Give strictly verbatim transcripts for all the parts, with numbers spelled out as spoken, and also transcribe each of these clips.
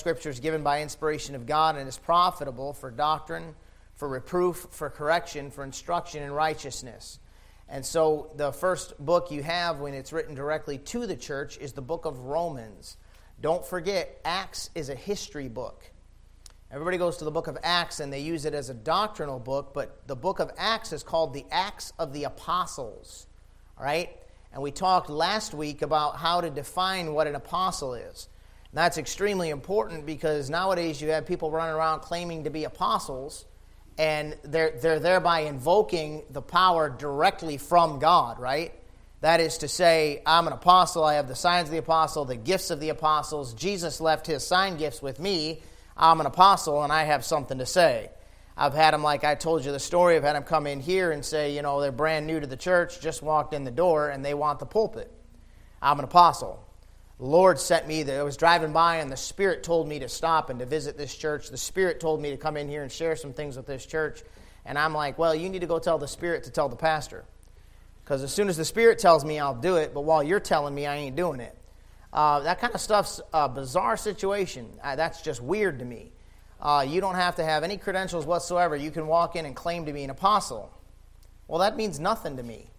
Scripture is given by inspiration of God and is profitable for doctrine, for reproof, for correction, for instruction in righteousness. And so the first book you have when it's written directly to the church is the book of Romans. Don't forget, Acts is a history book. Everybody goes to the book of Acts and they use it as a doctrinal book, but the book of Acts is called the Acts of the Apostles. All right? And we talked last week about how to define what an apostle is. That's extremely important because nowadays you have people running around claiming to be apostles, and they're, they're thereby invoking the power directly from God, right? That is to say, I'm an apostle, I have the signs of the apostle, the gifts of the apostles, Jesus left his sign gifts with me, I'm an apostle, and I have something to say. I've had them, like I told you the story, I've had them come in here and say, you know, they're brand new to the church, just walked in the door, and they want the pulpit. I'm an apostle. The Lord sent me, I was driving by and the Spirit told me to stop and to visit this church. The Spirit told me to come in here and share some things with this church. And I'm like, well, you need to go tell the Spirit to tell the pastor. Because as soon as the Spirit tells me, I'll do it. But while you're telling me, I ain't doing it. Uh, that kind of stuff's a bizarre situation. Uh, that's just weird to me. Uh, you don't have to have any credentials whatsoever. You can walk in and claim to be an apostle. Well, that means nothing to me.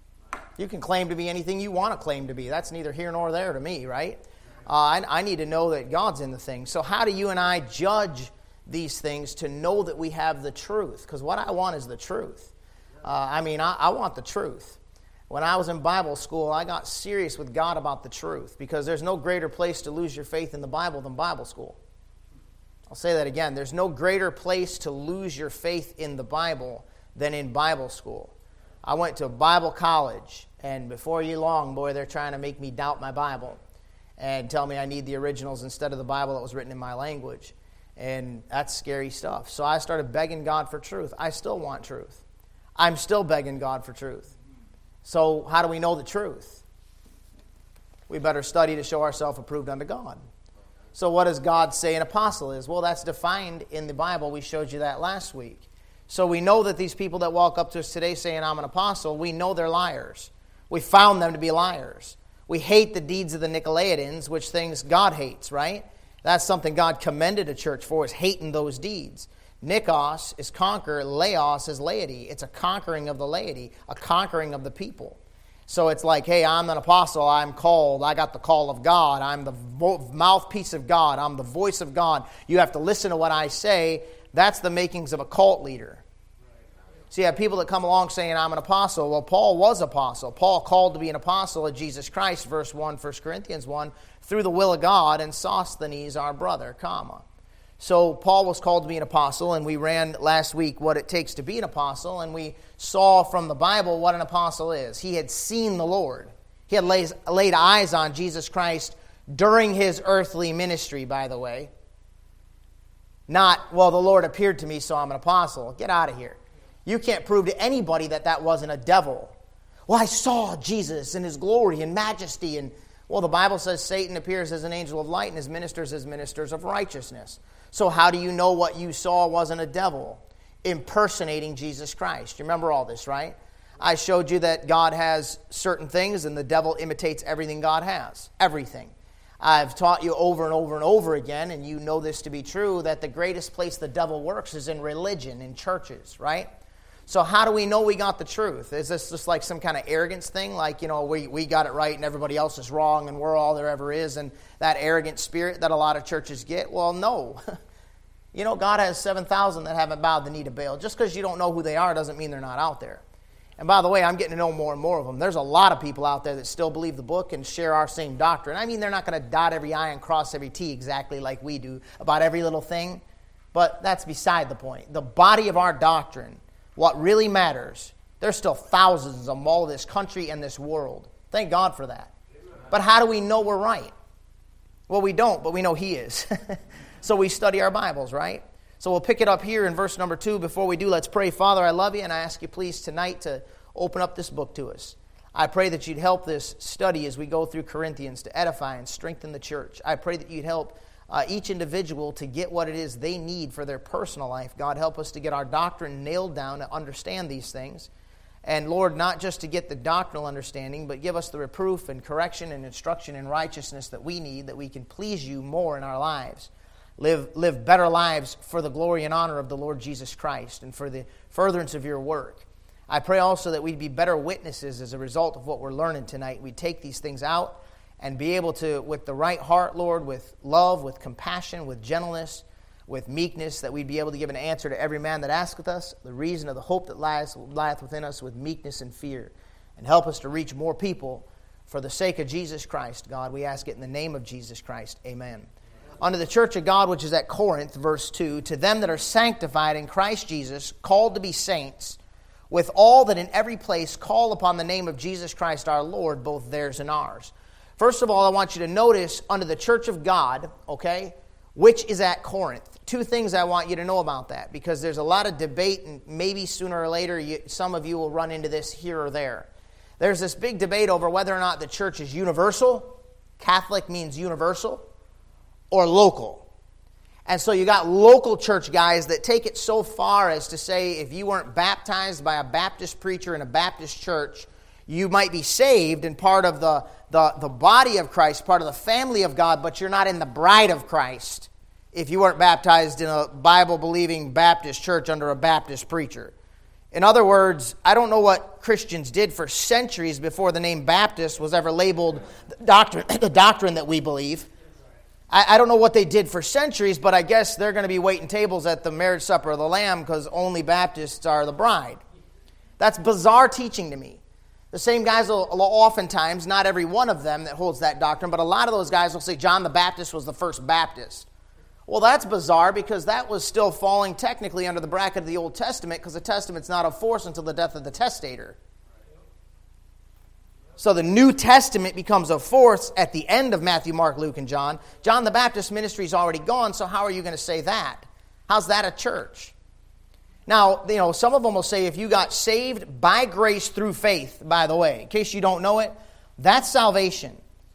You can claim to be anything you want to claim to be. That's neither here nor there to me, right? Uh, I, I need to know that God's in the thing. So how do you and I judge these things to know that we have the truth? Because what I want is the truth. Uh, I mean, I, I want the truth. When I was in Bible school, I got serious with God about the truth because there's no greater place to lose your faith in the Bible than Bible school. I'll say that again. There's no greater place to lose your faith in the Bible than in Bible school. I went to Bible college, and before you long, boy, they're trying to make me doubt my Bible and tell me I need the originals instead of the Bible that was written in my language. And that's scary stuff. So I started begging God for truth. I still want truth. I'm still begging God for truth. So how do we know the truth? We better study to show ourselves approved unto God. So what does God say an apostle is? Well, that's defined in the Bible. We showed you that last week. So we know that these people that walk up to us today saying, I'm an apostle, we know they're liars. We found them to be liars. We hate the deeds of the Nicolaitans, which things God hates, right? That's something God commended a church for, is hating those deeds. Nikos is conquer, laos is laity. It's a conquering of the laity, a conquering of the people. So it's like, hey, I'm an apostle, I'm called, I got the call of God, I'm the vo- mouthpiece of God, I'm the voice of God. You have to listen to what I say. That's the makings of a cult leader. So you have people that come along saying, I'm an apostle. Well, Paul was apostle. Paul called to be an apostle of Jesus Christ, verse one, First Corinthians one, through the will of God, and Sosthenes, our brother, comma. So Paul was called to be an apostle, and we ran last week what it takes to be an apostle, and we saw from the Bible what an apostle is. He had seen the Lord. He had laid, laid eyes on Jesus Christ during his earthly ministry, by the way. Not, well, the Lord appeared to me, so I'm an apostle. Get out of here. You can't prove to anybody that that wasn't a devil. Well, I saw Jesus in his glory and majesty. And well, the Bible says Satan appears as an angel of light and his ministers as ministers of righteousness. So how do you know what you saw wasn't a devil impersonating Jesus Christ? You remember all this, right? I showed you that God has certain things and the devil imitates everything God has. Everything. I've taught you over and over and over again, and you know this to be true, that the greatest place the devil works is in religion, in churches, right? So how do we know we got the truth? Is this just like some kind of arrogance thing? Like, you know, we, we got it right and everybody else is wrong and we're all there ever is, and that arrogant spirit that a lot of churches get? Well, no. You know, God has seven thousand that haven't bowed the knee to Baal. Just because you don't know who they are doesn't mean they're not out there. And by the way, I'm getting to know more and more of them. There's a lot of people out there that still believe the book and share our same doctrine. I mean, they're not going to dot every I and cross every T exactly like we do about every little thing. But that's beside the point. The body of our doctrine, what really matters, there's still thousands of them all of this country and this world. Thank God for that. But how do we know we're right? Well, we don't, but we know He is. So we study our Bibles, right? So we'll pick it up here in verse number two. Before we do, let's pray. Father, I love you, and I ask you please tonight to open up this book to us. I pray that you'd help this study as we go through Corinthians to edify and strengthen the church. I pray that you'd help uh, each individual to get what it is they need for their personal life. God, help us to get our doctrine nailed down, to understand these things. And Lord, not just to get the doctrinal understanding, but give us the reproof and correction and instruction in righteousness that we need, that we can please you more in our lives. live, live better lives for the glory and honor of the Lord Jesus Christ and for the furtherance of your work. I pray also that we'd be better witnesses as a result of what we're learning tonight. We'd take these things out and be able to, with the right heart, Lord, with love, with compassion, with gentleness, with meekness, that we'd be able to give an answer to every man that asketh us, the reason of the hope that lies, lieth within us, with meekness and fear. And help us to reach more people for the sake of Jesus Christ, God. We ask it in the name of Jesus Christ. Amen. Unto the church of God which is at Corinth, verse two, to them that are sanctified in Christ Jesus, called to be saints, with all that in every place call upon the name of Jesus Christ our Lord, both theirs and ours. First of all, I want you to notice unto the church of God, okay, which is at Corinth. Two things I want you to know about that, because there's a lot of debate, and maybe sooner or later you, some of you will run into this here or there. There's this big debate over whether or not the church is universal, Catholic means universal, or local. And so you got local church guys that take it so far as to say if you weren't baptized by a Baptist preacher in a Baptist church, you might be saved and part of the, the, the body of Christ, part of the family of God, but you're not in the bride of Christ if you weren't baptized in a Bible-believing Baptist church under a Baptist preacher. In other words, I don't know what Christians did for centuries before the name Baptist was ever labeled the doctrine, the doctrine that we believe. I, I don't know what they did for centuries, but I guess they're going to be waiting tables at the marriage supper of the Lamb because only Baptists are the bride. That's bizarre teaching to me. The same guys will, will oftentimes, not every one of them that holds that doctrine, but a lot of those guys will say John the Baptist was the first Baptist. Well, that's bizarre because that was still falling technically under the bracket of the Old Testament because the Testament's not of force until the death of the testator. So the New Testament becomes of force at the end of Matthew, Mark, Luke, and John. John the Baptist's ministry is already gone, so how are you going to say that? How's that a church? Now, you know, some of them will say if you got saved by grace through faith, by the way, in case you don't know it, that's salvation.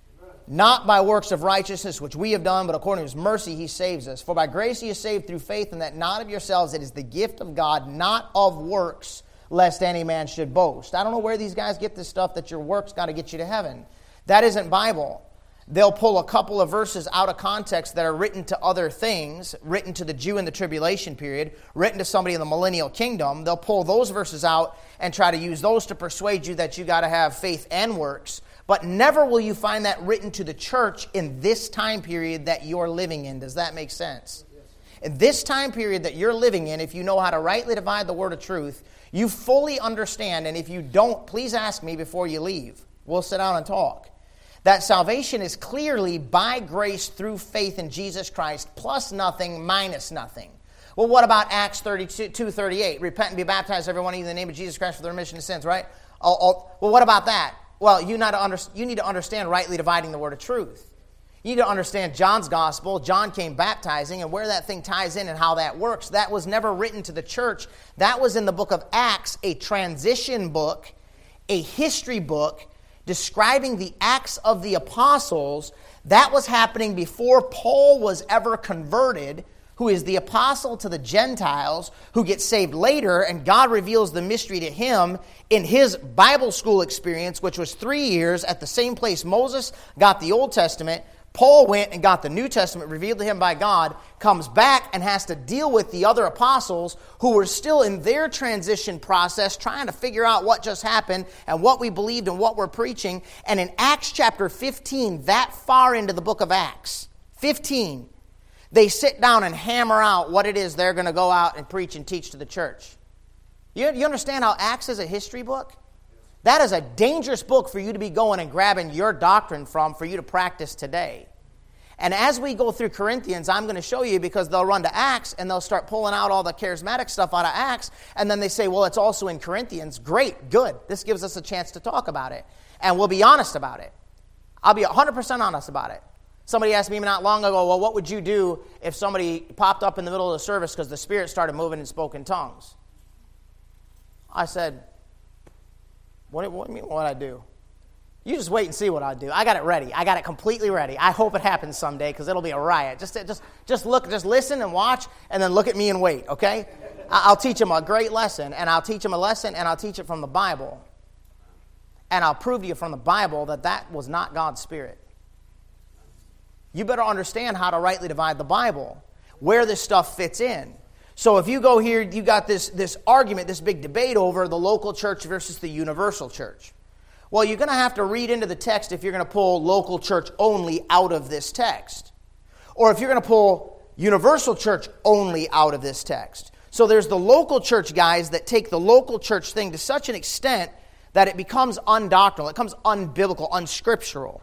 Not by works of righteousness, which we have done, but according to His mercy He saves us. For by grace He is saved through faith, and that not of yourselves, it is the gift of God, not of works, lest any man should boast. I don't know where these guys get this stuff that your works got to get you to heaven. That isn't Bible. They'll pull a couple of verses out of context that are written to other things, written to the Jew in the tribulation period, written to somebody in the millennial kingdom. They'll pull those verses out and try to use those to persuade you that you got to have faith and works. But never will you find that written to the church in this time period that you're living in. Does that make sense? In this time period that you're living in, if you know how to rightly divide the word of truth, you fully understand, and if you don't, please ask me before you leave. We'll sit down and talk. That salvation is clearly by grace through faith in Jesus Christ, plus nothing, minus nothing. Well, what about Acts thirty-two thirty-eight? Repent and be baptized, every one of you, in the name of Jesus Christ for the remission of sins, right? I'll, I'll, well, what about that? Well, you, not to under, you need to understand rightly dividing the word of truth. You need to understand John's gospel. John came baptizing, and where that thing ties in and how that works. That was never written to the church. That was in the book of Acts, a transition book, a history book, describing the acts of the apostles. That was happening before Paul was ever converted, who is the apostle to the Gentiles, who gets saved later, and God reveals the mystery to him in his Bible school experience, which was three years at the same place Moses got the Old Testament. Paul went and got the New Testament revealed to him by God, comes back and has to deal with the other apostles who were still in their transition process, trying to figure out what just happened and what we believed and what we're preaching. And in Acts chapter fifteen, that far into the book of Acts, fifteen, they sit down and hammer out what it is they're going to go out and preach and teach to the church. You, you understand how Acts is a history book? That is a dangerous book for you to be going and grabbing your doctrine from for you to practice today. And as we go through Corinthians, I'm going to show you, because they'll run to Acts and they'll start pulling out all the charismatic stuff out of Acts, and then they say, well, it's also in Corinthians. Great, good. This gives us a chance to talk about it. And we'll be honest about it. I'll be one hundred percent honest about it. Somebody asked me not long ago, well, what would you do if somebody popped up in the middle of the service because the Spirit started moving and spoke in tongues? I said, what, what do you mean what I do? You just wait and see what I do. I got it ready. I got it completely ready. I hope it happens someday because it'll be a riot. Just, just, just look, just listen and watch, and then look at me and wait, okay? I'll teach them a great lesson, and I'll teach them a lesson, and I'll teach it from the Bible. And I'll prove to you from the Bible that that was not God's Spirit. You better understand how to rightly divide the Bible. where this stuff fits in. So if you go here, you got this, this argument, this big debate over the local church versus the universal church. Well, you're going to have to read into the text if you're going to pull local church only out of this text. Or if you're going to pull universal church only out of this text. So there's the local church guys that take the local church thing to such an extent that it becomes undoctrinal, it becomes unbiblical, unscriptural.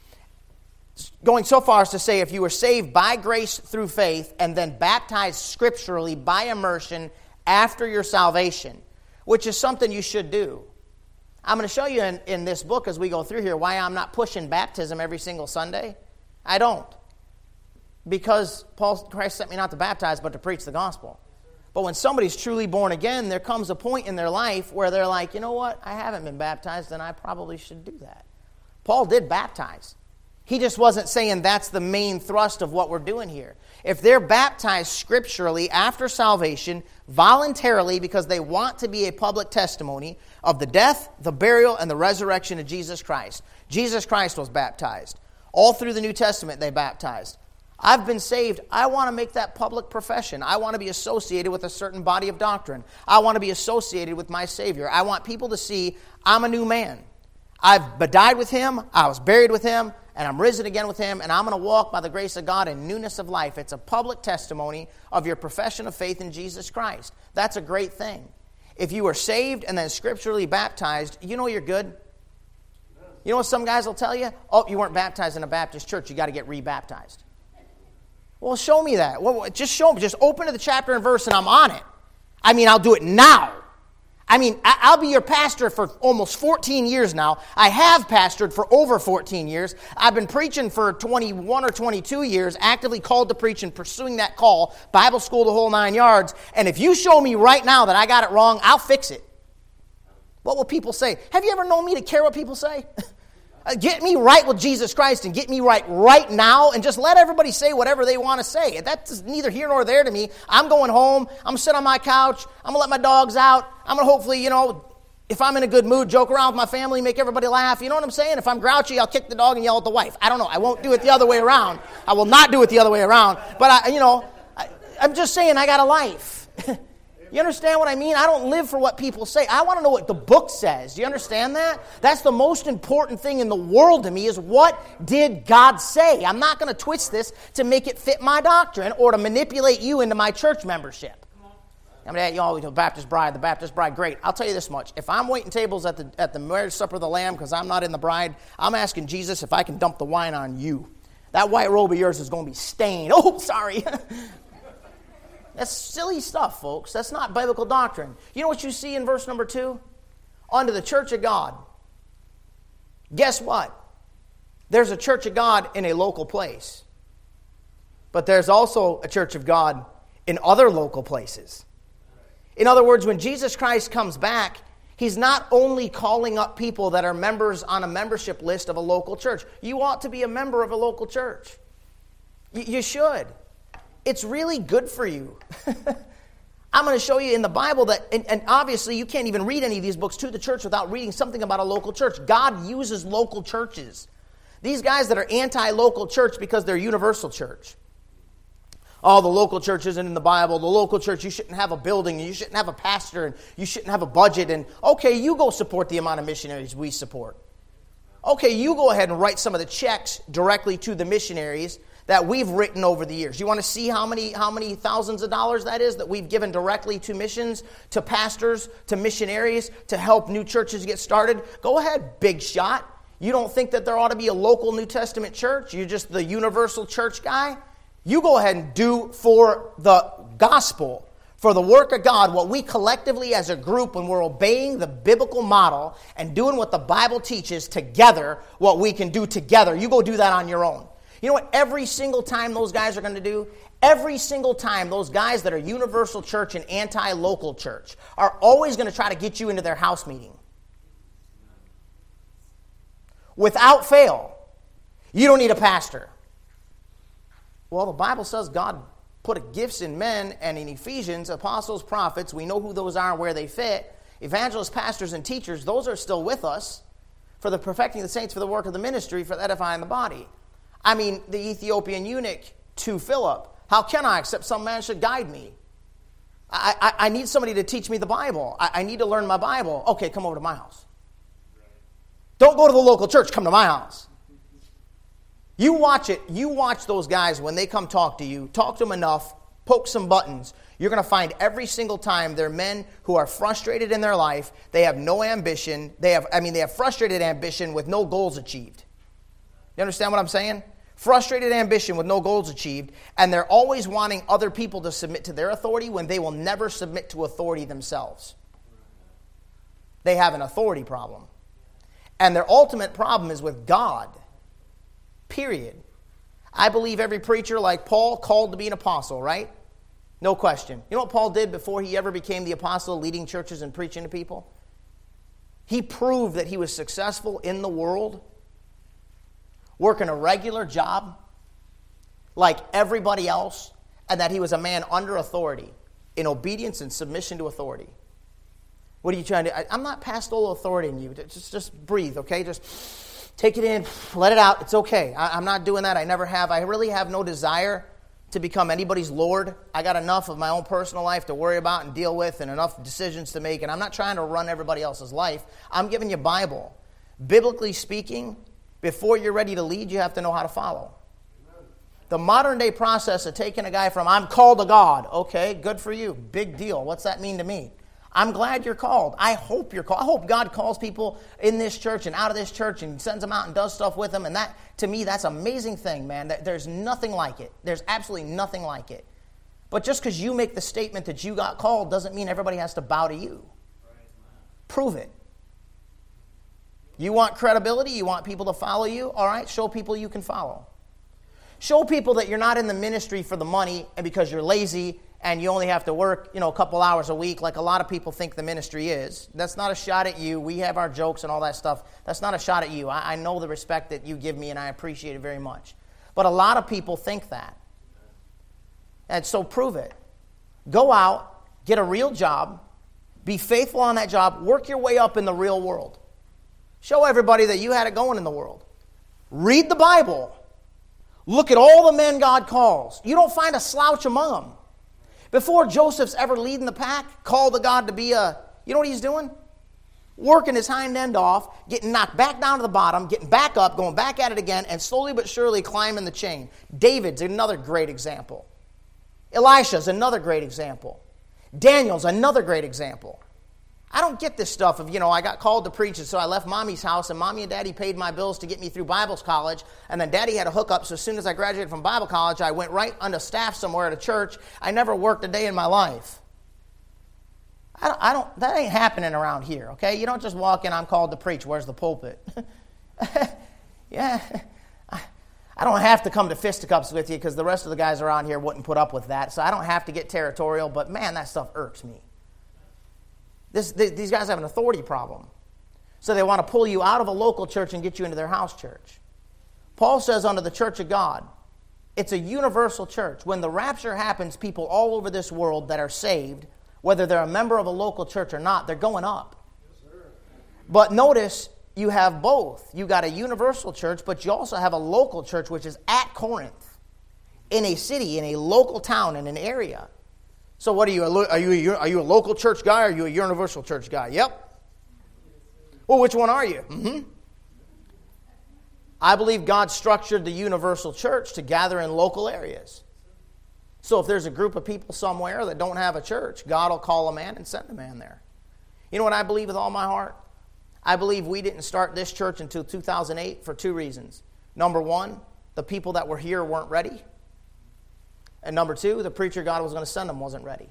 Going so far as to say if you were saved by grace through faith and then baptized scripturally by immersion after your salvation, which is something you should do. I'm going to show you in, in this book as we go through here why I'm not pushing baptism every single Sunday. I don't. Because Paul, Christ sent me not to baptize but to preach the gospel. But when somebody's truly born again, there comes a point in their life where they're like, you know what, I haven't been baptized, and I probably should do that. Paul did baptize. He just wasn't saying that's the main thrust of what we're doing here. If they're baptized scripturally after salvation, voluntarily, because they want to be a public testimony of the death, the burial, and the resurrection of Jesus Christ. Jesus Christ was baptized. All through the New Testament, they baptized. I've been saved. I want to make that public profession. I want to be associated with a certain body of doctrine. I want to be associated with my Savior. I want people to see I'm a new man. I've died with Him, I was buried with Him, and I'm risen again with Him, and I'm going to walk by the grace of God in newness of life. It's a public testimony of your profession of faith in Jesus Christ. That's a great thing. If you were saved and then scripturally baptized, you know you're good. You know what some guys will tell you? Oh, you weren't baptized in a Baptist church. You got to get rebaptized. Well, show me that. Well, just show me. Just open to the chapter and verse and I'm on it. I mean, I'll do it now. I mean, I'll be your pastor for almost fourteen years now. I have pastored for over fourteen years. I've been preaching for twenty-one or twenty-two years, actively called to preach and pursuing that call, Bible school the whole nine yards. And if you show me right now that I got it wrong, I'll fix it. What will people say? Have you ever known me to care what people say? Get me right with Jesus Christ and get me right right now and just let everybody say whatever they want to say. That's neither here nor there to me. I'm going home. I'm going to sit on my couch. I'm going to let my dogs out. I'm going to hopefully, you know, if I'm in a good mood, joke around with my family, make everybody laugh. You know what I'm saying? If I'm grouchy, I'll kick the dog and yell at the wife. I don't know. I won't do it the other way around. I will not do it the other way around. But, I, you know, I, I'm just saying I got a life. You understand what I mean? I don't live for what people say. I want to know what the book says. Do you understand that? That's the most important thing in the world to me is what did God say? I'm not going to twist this to make it fit my doctrine or to manipulate you into my church membership. I mean, you know, the Baptist bride, the Baptist bride, great. I'll tell you this much. If I'm waiting tables at the at the marriage supper of the Lamb because I'm not in the bride, I'm asking Jesus if I can dump the wine on you. That white robe of yours is going to be stained. Oh, sorry. That's silly stuff, folks. That's not biblical doctrine. You know what you see in verse number two? Unto the church of God. Guess what? There's a church of God in a local place. But there's also a church of God in other local places. In other words, when Jesus Christ comes back, He's not only calling up people that are members on a membership list of a local church. You ought to be a member of a local church. Y- you should. It's really good for you. I'm going to show you in the Bible that, and, and obviously you can't even read any of these books to the church without reading something about a local church. God uses local churches. These guys that are anti-local church because they're universal church. Oh, the local church isn't in the Bible. The local church, you shouldn't have a building, and you shouldn't have a pastor, and you shouldn't have a budget. And okay, you go support the amount of missionaries we support. Okay, you go ahead and write some of the checks directly to the missionaries that we've written over the years. You want to see how many how many thousands of dollars that is that we've given directly to missions, to pastors, to missionaries, to help new churches get started? Go ahead, big shot. You don't think that there ought to be a local New Testament church? You're just the universal church guy? You go ahead and do for the gospel, for the work of God, what we collectively as a group, when we're obeying the biblical model and doing what the Bible teaches together, what we can do together. You go do that on your own. You know what every single time those guys are going to do? Every single time those guys that are universal church and anti-local church are always going to try to get you into their house meeting. Without fail. You don't need a pastor. Well, the Bible says God put gifts in men, and in Ephesians, apostles, prophets, we know who those are and where they fit. Evangelists, pastors, and teachers, those are still with us for the perfecting of the saints, for the work of the ministry, for edifying the body. I mean, the Ethiopian eunuch to Philip, How can I except some man should guide me? I, I, I need somebody to teach me the Bible. I, I need to learn my Bible. Okay, come over to my house. Don't go to the local church. Come to my house. You watch it. You watch those guys when they come talk to you. Talk to them enough. Poke some buttons. You're going to find every single time they're men who are frustrated in their life. They have no ambition. They have, I mean, they have frustrated ambition with no goals achieved. You understand what I'm saying? Frustrated ambition with no goals achieved, and they're always wanting other people to submit to their authority when they will never submit to authority themselves. They have an authority problem. And their ultimate problem is with God. Period. I believe every preacher, like Paul, called to be an apostle, right? No question. You know what Paul did before he ever became the apostle, leading churches and preaching to people? He proved that he was successful in the world, working a regular job like everybody else, and that he was a man under authority, in obedience and submission to authority. What are you trying to do? I'm not pastoral authority in you. Just, just breathe, okay? Just take it in, let it out. It's okay. I, I'm not doing that. I never have. I really have no desire to become anybody's Lord. I got enough of my own personal life to worry about and deal with, and enough decisions to make, and I'm not trying to run everybody else's life. I'm giving you Bible. Biblically speaking, before you're ready to lead, you have to know how to follow. The modern day process of taking a guy from, I'm called to God. Okay, good for you. Big deal. What's that mean to me? I'm glad you're called. I hope you're called. I hope God calls people in this church and out of this church and sends them out and does stuff with them. And that, to me, that's an amazing thing, man. There's nothing like it. There's absolutely nothing like it. But just because you make the statement that you got called doesn't mean everybody has to bow to you. Prove it. You want credibility? You want people to follow you? All right, show people you can follow. Show people that you're not in the ministry for the money and because you're lazy and you only have to work, you know, a couple hours a week like a lot of people think the ministry is. That's not a shot at you. We have our jokes and all that stuff. That's not a shot at you. I, I know the respect that you give me and I appreciate it very much. But a lot of people think that. And so prove it. Go out, get a real job, be faithful on that job, work your way up in the real world. Show everybody that you had it going in the world. Read the Bible. Look at all the men God calls. You don't find a slouch among them. Before Joseph's ever leading the pack, called to God to be a, you know what he's doing? Working his hind end off, getting knocked back down to the bottom, getting back up, going back at it again, and slowly but surely climbing the chain. David's another great example. Elisha's another great example. Daniel's another great example. I don't get this stuff of, you know, I got called to preach, and so I left mommy's house, and mommy and daddy paid my bills to get me through Bible college, and then daddy had a hookup, so as soon as I graduated from Bible college, I went right under staff somewhere at a church. I never worked a day in my life. I don't, I don't that ain't happening around here, okay? You don't just walk in, I'm called to preach. Where's the pulpit? Yeah, I, I don't have to come to fisticuffs with you because the rest of the guys around here wouldn't put up with that, so I don't have to get territorial, but man, that stuff irks me. This, these guys have an authority problem. So they want to pull you out of a local church and get you into their house church. Paul says under the church of God, it's a universal church. When the rapture happens, people all over this world that are saved, whether they're a member of a local church or not, they're going up. Yes, sir. But notice you have both. You got a universal church, but you also have a local church, which is at Corinth, in a city, in a local town, in an area. So what are you? Are you are you a local church guy or are you a universal church guy? Yep. Well, which one are you? Mm-hmm. I believe God structured the universal church to gather in local areas. So if there's a group of people somewhere that don't have a church, God will call a man and send a man there. You know what I believe with all my heart? I believe we didn't start this church until two thousand eight for two reasons. Number one, the people that were here weren't ready. And number two, the preacher God was going to send them wasn't ready.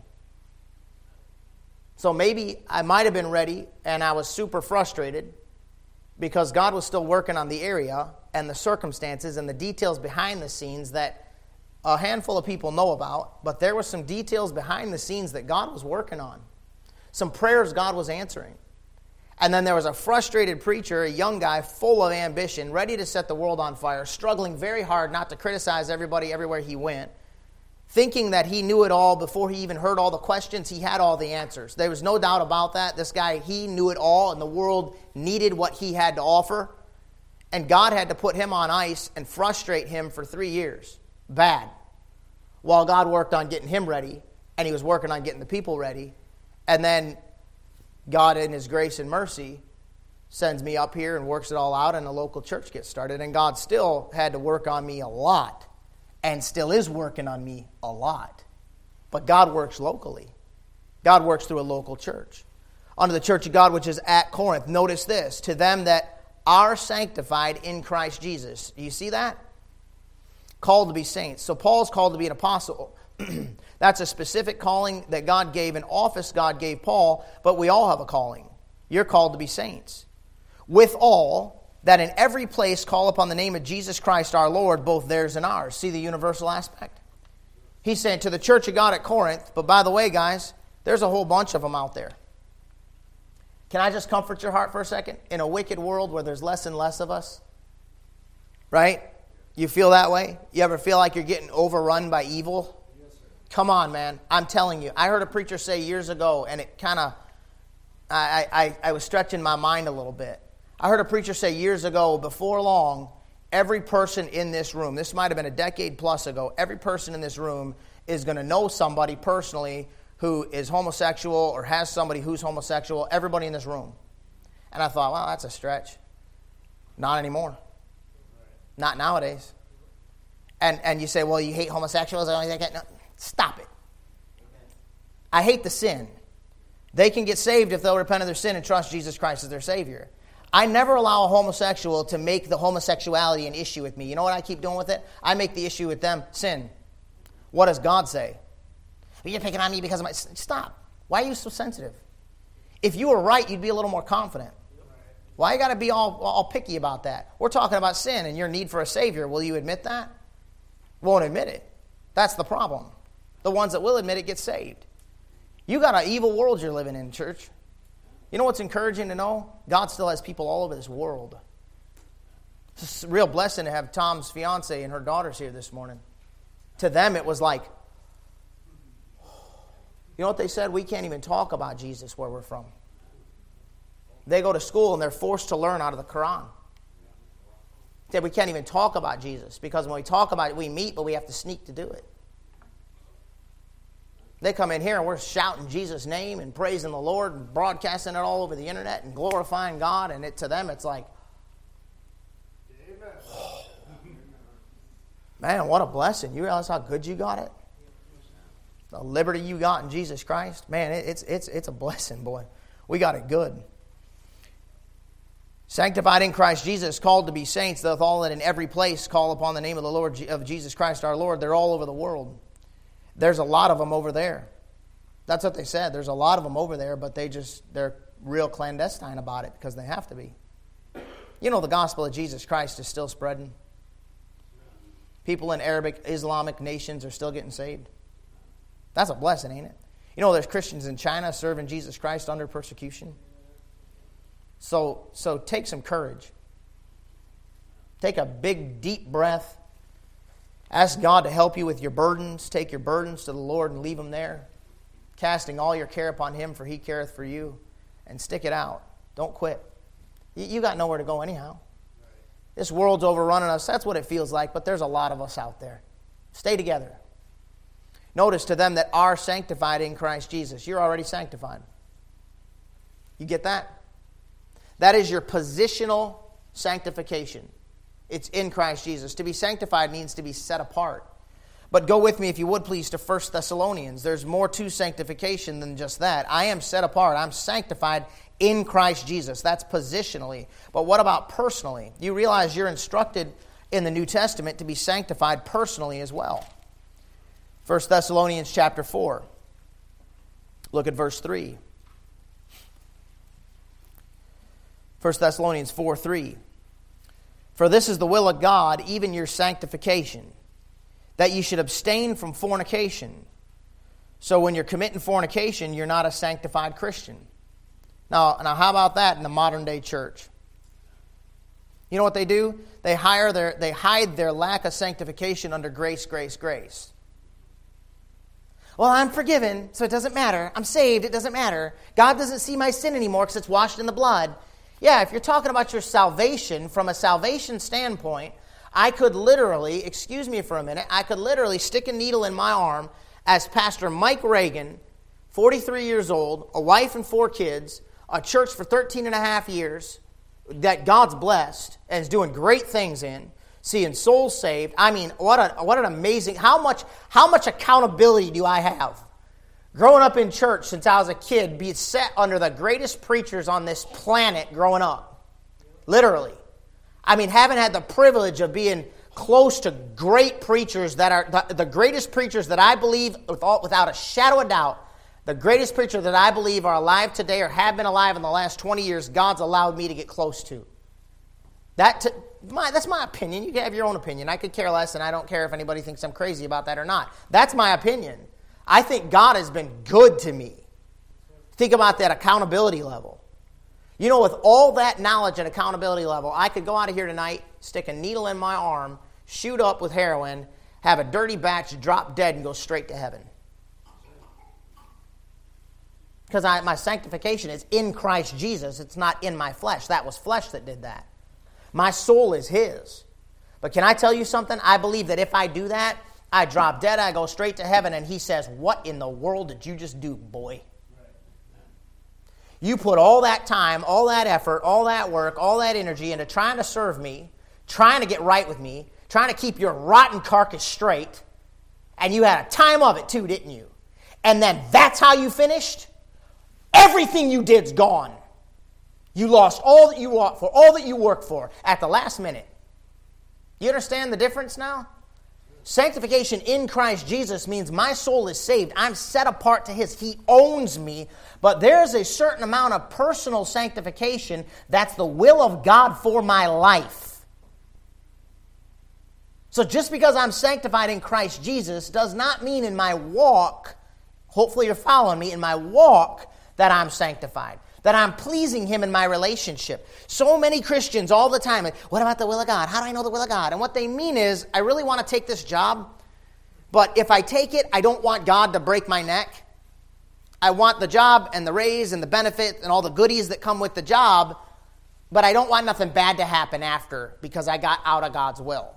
So maybe I might have been ready and I was super frustrated because God was still working on the area and the circumstances and the details behind the scenes that a handful of people know about, but there were some details behind the scenes that God was working on. Some prayers God was answering. And then there was a frustrated preacher, a young guy full of ambition, ready to set the world on fire, struggling very hard not to criticize everybody everywhere he went, thinking that he knew it all before he even heard all the questions. He had all the answers. There was no doubt about that. This guy, he knew it all, and the world needed what he had to offer. And God had to put him on ice and frustrate him for three years. Bad. while God worked on getting him ready, and he was working on getting the people ready. And then God, in his grace and mercy, sends me up here and works it all out, and a local church gets started. And God still had to work on me a lot, and still is working on me a lot. But God works locally. God works through a local church. Unto the church of God which is at Corinth, notice this, to them that are sanctified in Christ Jesus. Do you see that? Called to be saints. So Paul's called to be an apostle. That's a specific calling that God gave, an office God gave Paul, but we all have a calling. You're called to be saints. With all, that in every place call upon the name of Jesus Christ our Lord, both theirs and ours. See the universal aspect? He's saying to the church of God at Corinth, but by the way, guys, there's a whole bunch of them out there. Can I just comfort your heart for a second? In a wicked world where there's less and less of us, right? You feel that way? You ever feel like you're getting overrun by evil? Yes, sir. Come on, man. I'm telling you. I heard a preacher say years ago, and it kind of, I, I, I was stretching my mind a little bit. I heard a preacher say years ago, before long, every person in this room, this might have been a decade plus ago, every person in this room is going to know somebody personally who is homosexual or has somebody who's homosexual, everybody in this room. And I thought, well, that's a stretch. Not anymore. Not nowadays. And and you say, well, you hate homosexuals? No, stop it. I hate the sin. They can get saved if they'll repent of their sin and trust Jesus Christ as their Savior. I never allow a homosexual to make the homosexuality an issue with me. You know what I keep doing with it? I make the issue with them sin. What does God say? Well, you're picking on me because of my... Stop. Why are you so sensitive? If you were right, you'd be a little more confident. Why you got to be all, all picky about that? We're talking about sin and your need for a Savior. Will you admit that? Won't admit it. That's the problem. The ones that will admit it get saved. You got an evil world you're living in, church. You know what's encouraging to know? God still has people all over this world. It's a real blessing to have Tom's fiance and her daughters here this morning. To them, it was like, you know what they said? We can't even talk about Jesus where we're from. They go to school and they're forced to learn out of the Quran. They said we can't even talk about Jesus because when we talk about it, we meet, but we have to sneak to do it. They come in here and we're shouting Jesus' name and praising the Lord and broadcasting it all over the internet and glorifying God, and it to them it's like, oh, man, what a blessing. You realize how good you got it? The liberty you got in Jesus Christ? Man, it's it's it's a blessing, boy. We got it good. Sanctified in Christ Jesus, called to be saints, doth all that in every place call upon the name of the Lord of Jesus Christ our Lord. They're all over the world. There's a lot of them over there. That's what they said. There's a lot of them over there, but they just, they're real clandestine about it because they have to be. You know, the gospel of Jesus Christ is still spreading. People in Arabic, Islamic nations are still getting saved. That's a blessing, ain't it? You know, there's Christians in China serving Jesus Christ under persecution. So, so take some courage. Take a big, deep breath. Ask God to help you with your burdens. Take your burdens to the Lord and leave them there. Casting all your care upon Him, for He careth for you. And stick it out. Don't quit. You, you got nowhere to go anyhow. This world's overrunning us. That's what it feels like, but there's a lot of us out there. Stay together. Notice to them that are sanctified in Christ Jesus. You're already sanctified. You get that? That is your positional sanctification. It's in Christ Jesus. To be sanctified means to be set apart. But go with me, if you would please, to First Thessalonians. There's more to sanctification than just that. I am set apart. I'm sanctified in Christ Jesus. That's positionally. But what about personally? You realize you're instructed in the New Testament to be sanctified personally as well. First Thessalonians chapter four. Look at verse three. First Thessalonians four three. For this is the will of God, even your sanctification, that you should abstain from fornication. So when you're committing fornication, you're not a sanctified Christian. Now, now how about that in the modern day church? You know what they do? They hire their they hide their lack of sanctification under grace, grace, grace. Well, I'm forgiven, so it doesn't matter. I'm saved, it doesn't matter. God doesn't see my sin anymore because it's washed in the blood. Yeah, if you're talking about your salvation from a salvation standpoint, I could literally, excuse me for a minute, I could literally stick a needle in my arm as Pastor Mike Reagan, forty-three years old, a wife and four kids, a church for thirteen and a half years that God's blessed and is doing great things in, seeing souls saved. I mean, what a what an amazing, how much how much accountability do I have? Growing up in church since I was a kid, being set under the greatest preachers on this planet growing up. Literally. I mean, having had the privilege of being close to great preachers that are the, the greatest preachers that I believe, with all, without a shadow of doubt, the greatest preacher that I believe are alive today or have been alive in the last twenty years, God's allowed me to get close to. That to, my, that's my opinion. You can have your own opinion. I could care less, and I don't care if anybody thinks I'm crazy about that or not. That's my opinion. I think God has been good to me. Think about that accountability level. You know, with all that knowledge and accountability level, I could go out of here tonight, stick a needle in my arm, shoot up with heroin, have a dirty batch, drop dead, and go straight to heaven. Because my sanctification is in Christ Jesus. It's not in my flesh. That was flesh that did that. My soul is His. But can I tell you something? I believe that if I do that, I drop dead, I go straight to heaven, and He says, what in the world did you just do, boy? You put all that time, all that effort, all that work, all that energy into trying to serve me, trying to get right with me, trying to keep your rotten carcass straight, and you had a time of it too, didn't you? And then that's how you finished? Everything you did's gone. You lost all that you fought for, all that you worked for at the last minute. You understand the difference now? Sanctification in Christ Jesus means my soul is saved. I'm set apart to His. He owns me. But there's a certain amount of personal sanctification that's the will of God for my life. So just because I'm sanctified in Christ Jesus does not mean in my walk, hopefully you're following me, in my walk that I'm sanctified, that I'm pleasing Him in my relationship. So many Christians all the time, what about the will of God? How do I know the will of God? And what they mean is, I really want to take this job, but if I take it, I don't want God to break my neck. I want the job and the raise and the benefit and all the goodies that come with the job, but I don't want nothing bad to happen after because I got out of God's will.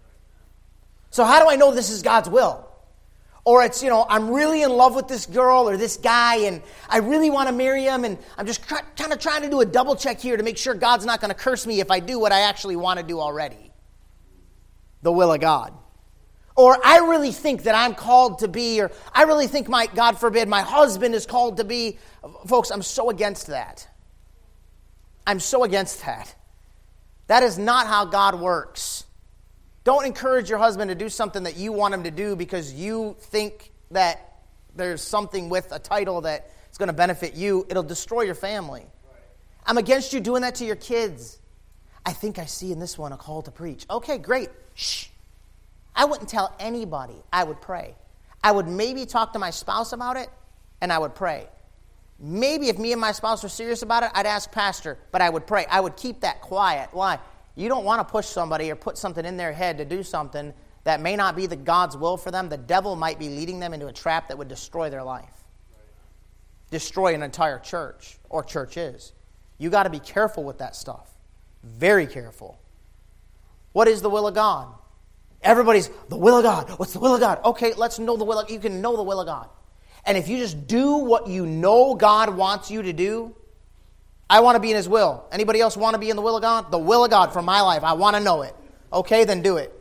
So how do I know this is God's will? Or it's, you know, I'm really in love with this girl or this guy and I really want to marry him and I'm just try, kind of trying to do a double check here to make sure God's not going to curse me if I do what I actually want to do already. The will of God. Or I really think that I'm called to be, or I really think, my God forbid, my husband is called to be. Folks, I'm so against that. I'm so against that. That is not how God works. Don't encourage your husband to do something that you want him to do because you think that there's something with a title that is going to benefit you. It'll destroy your family. Right. I'm against you doing that to your kids. I think I see in this one a call to preach. Okay, great. Shh. I wouldn't tell anybody. I would pray. I would maybe talk to my spouse about it, and I would pray. Maybe if me and my spouse were serious about it, I'd ask pastor, but I would pray. I would keep that quiet. Why? You don't want to push somebody or put something in their head to do something that may not be the God's will for them. The devil might be leading them into a trap that would destroy their life. Destroy an entire church or churches. You got to be careful with that stuff. Very careful. What is the will of God? Everybody's, the will of God. What's the will of God? Okay, let's know the will of God. You can know the will of God. And if you just do what you know God wants you to do, I want to be in His will. Anybody else want to be in the will of God? The will of God for my life. I want to know it. Okay, then do it.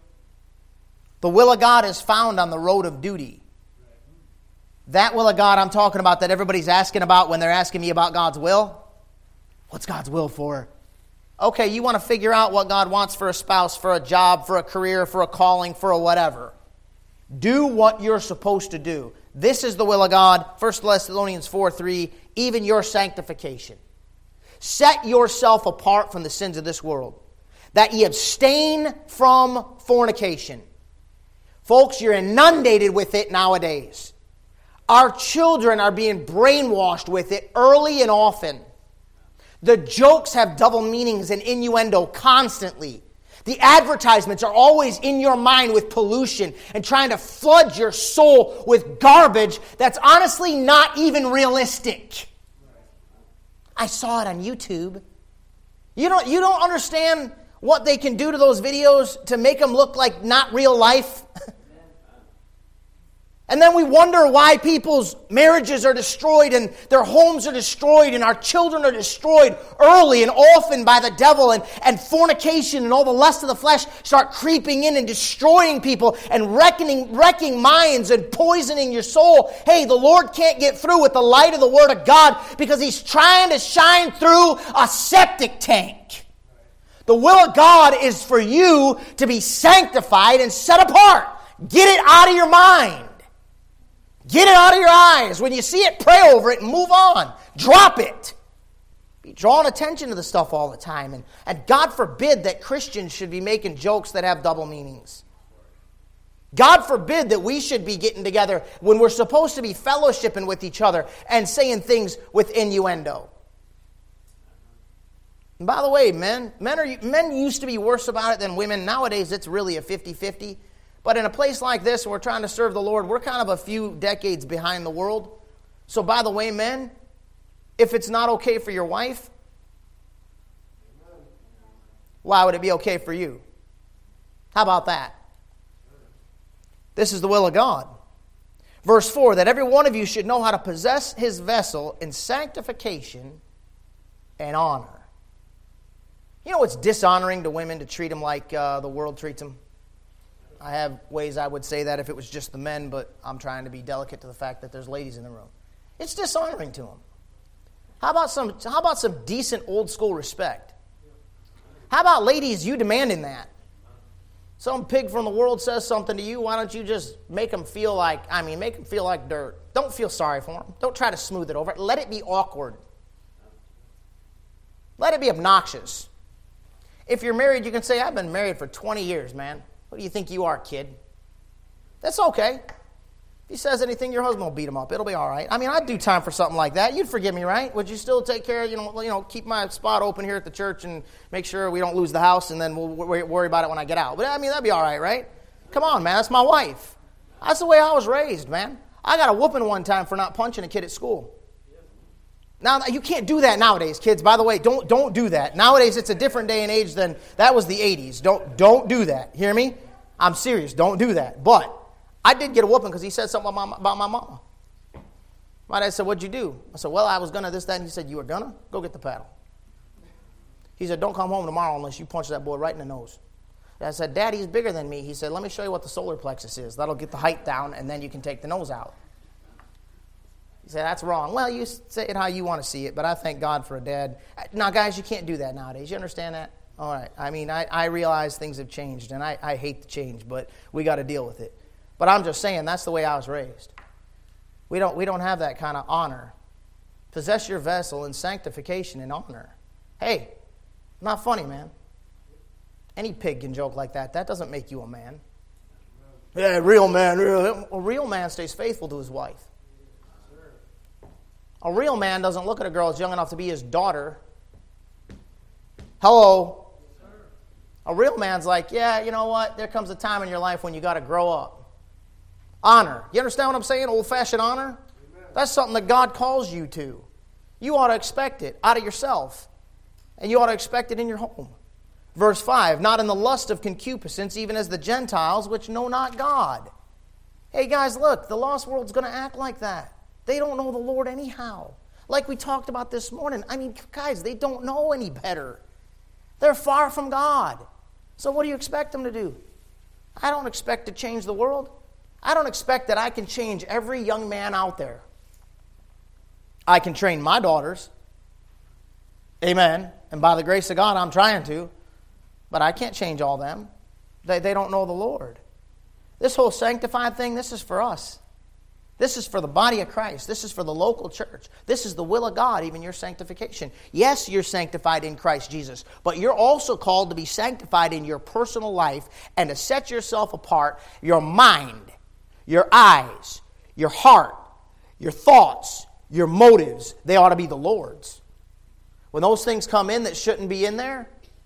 The will of God is found on the road of duty. That will of God I'm talking about that everybody's asking about when they're asking me about God's will. What's God's will for? Okay, you want to figure out what God wants for a spouse, for a job, for a career, for a calling, for a whatever. Do what you're supposed to do. This is the will of God. First Thessalonians four three, even your sanctification. Set yourself apart from the sins of this world, that ye abstain from fornication. Folks, you're inundated with it nowadays. Our children are being brainwashed with it early and often. The jokes have double meanings and innuendo constantly. The advertisements are always in your mind with pollution and trying to flood your soul with garbage that's honestly not even realistic. I saw it on YouTube. You don't, you don't understand what they can do to those videos to make them look like not real life. And then we wonder why people's marriages are destroyed and their homes are destroyed and our children are destroyed early and often by the devil, and, and fornication and all the lust of the flesh start creeping in and destroying people and wrecking, wrecking minds and poisoning your soul. Hey, the Lord can't get through with the light of the Word of God because He's trying to shine through a septic tank. The will of God is for you to be sanctified and set apart. Get it out of your mind. Get it out of your eyes. When you see it, pray over it and move on. Drop it. Be drawing attention to the stuff all the time. And, and God forbid that Christians should be making jokes that have double meanings. God forbid that we should be getting together when we're supposed to be fellowshipping with each other and saying things with innuendo. And by the way, men, men, are, men used to be worse about it than women. Nowadays, it's really a fifty-fifty. But in a place like this, where we're trying to serve the Lord, we're kind of a few decades behind the world. So by the way, men, if it's not okay for your wife, why would it be okay for you? How about that? This is the will of God. Verse four, that every one of you should know how to possess his vessel in sanctification and honor. You know it's dishonoring to women to treat them like uh, the world treats them? I have ways I would say that if it was just the men, but I'm trying to be delicate to the fact that there's ladies in the room. It's dishonoring to them. How about some, how about some decent old school respect? How about ladies, you demanding that? Some pig from the world says something to you, why don't you just make them feel like, I mean, make them feel like dirt. Don't feel sorry for them. Don't try to smooth it over. Let it be awkward. Let it be obnoxious. If you're married, you can say, I've been married for twenty years, man. What do you think you are, kid? That's okay. If he says anything, your husband will beat him up. It'll be all right. I mean, I'd do time for something like that. You'd forgive me, right? Would you still take care of, you know, you know, keep my spot open here at the church and make sure we don't lose the house, and then we'll worry about it when I get out. But, I mean, that'd be all right, right? Come on, man. That's my wife. That's the way I was raised, man. I got a whooping one time for not punching a kid at school. Now, you can't do that nowadays, kids. By the way, don't don't do that. Nowadays, it's a different day and age than that was the eighties. Don't don't do that. Hear me? I'm serious. Don't do that. But I did get a whooping because he said something about my, about my mama. My dad said, what'd you do? I said, well, I was going to this, that. And he said, you were going to? Go get the paddle. He said, don't come home tomorrow unless you punch that boy right in the nose. And I said, Daddy, he's bigger than me. He said, let me show you what the solar plexus is. That'll get the height down, and then you can take the nose out. He said, that's wrong. Well, you say it how you want to see it, but I thank God for a dad. Now, guys, you can't do that nowadays. You understand that? All right. I mean, I, I realize things have changed, and I, I hate the change, but we got to deal with it. But I'm just saying that's the way I was raised. We don't we don't have that kind of honor. Possess your vessel in sanctification and honor. Hey, not funny, man. Any pig can joke like that. That doesn't make you a man. Yeah, real man. Real. A real man stays faithful to his wife. A real man doesn't look at a girl that's young enough to be his daughter. Hello. A real man's like, yeah, you know what? There comes a time in your life when you got to grow up. Honor. You understand what I'm saying? Old-fashioned honor? Amen. That's something that God calls you to. You ought to expect it out of yourself. And you ought to expect it in your home. Verse five, not in the lust of concupiscence, even as the Gentiles, which know not God. Hey, guys, look, the lost world's going to act like that. They don't know the Lord anyhow. Like we talked about this morning. I mean, guys, they don't know any better. They're far from God. So what do you expect them to do? I don't expect to change the world. I don't expect that I can change every young man out there. I can train my daughters. Amen. And by the grace of God, I'm trying to. But I can't change all them. They, they don't know the Lord. This whole sanctified thing, this is for us. This is for the body of Christ. This is for the local church. This is the will of God, even your sanctification. Yes, you're sanctified in Christ Jesus, but you're also called to be sanctified in your personal life and to set yourself apart, your mind, your eyes, your heart, your thoughts, your motives. They ought to be the Lord's. When those things come in that shouldn't be in there,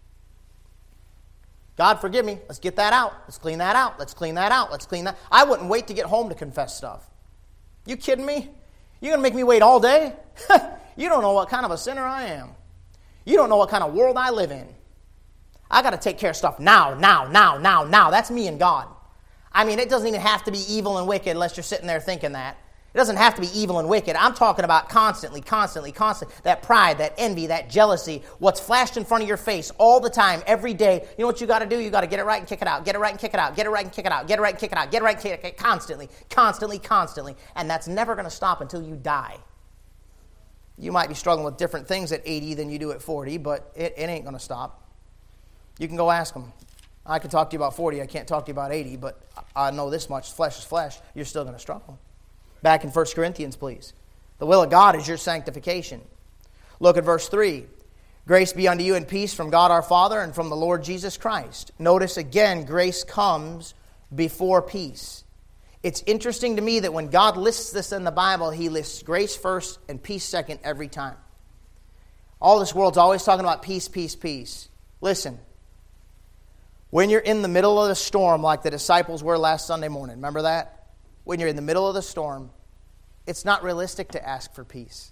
God forgive me, let's get that out. Let's clean that out. Let's clean that out. Let's clean that. I wouldn't wait to get home to confess stuff. You kidding me? You're going to make me wait all day? You don't know what kind of a sinner I am. You don't know what kind of world I live in. I got to take care of stuff now, now, now, now, now. That's me and God. I mean, it doesn't even have to be evil and wicked unless you're sitting there thinking that. It doesn't have to be evil and wicked. I'm talking about constantly, constantly, constantly. That pride, that envy, that jealousy, what's flashed in front of your face all the time, every day. You know what you got to do? You got to get it right and kick it out. Get it right and kick it out. Get it right and kick it out. Get it right and kick it out. Get it right and kick it out. Constantly, constantly, constantly. And that's never going to stop until you die. You might be struggling with different things at eighty than you do at forty, but it, it ain't going to stop. You can go ask them. I can talk to you about forty. I can't talk to you about eighty, but I know this much. Flesh is flesh. You're still going to struggle. Back in First Corinthians, please. The will of God is your sanctification. Look at verse three. Grace be unto you and peace from God our Father and from the Lord Jesus Christ. Notice again, grace comes before peace. It's interesting to me that when God lists this in the Bible, He lists grace first and peace second every time. All this world's always talking about peace, peace, peace. Listen. When you're in the middle of the storm like the disciples were last Sunday morning, remember that? When you're in the middle of the storm, it's not realistic to ask for peace.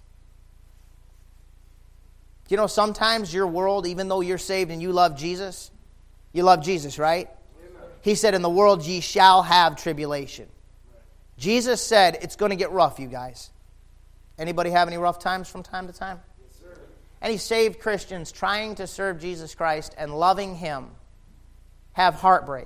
You know, sometimes your world, even though you're saved and you love Jesus, you love Jesus, right? Amen. He said, in the world ye shall have tribulation. Right. Jesus said, it's going to get rough, you guys. Anybody have any rough times from time to time? Yes, sir. Any saved Christians trying to serve Jesus Christ and loving Him have heartbreak.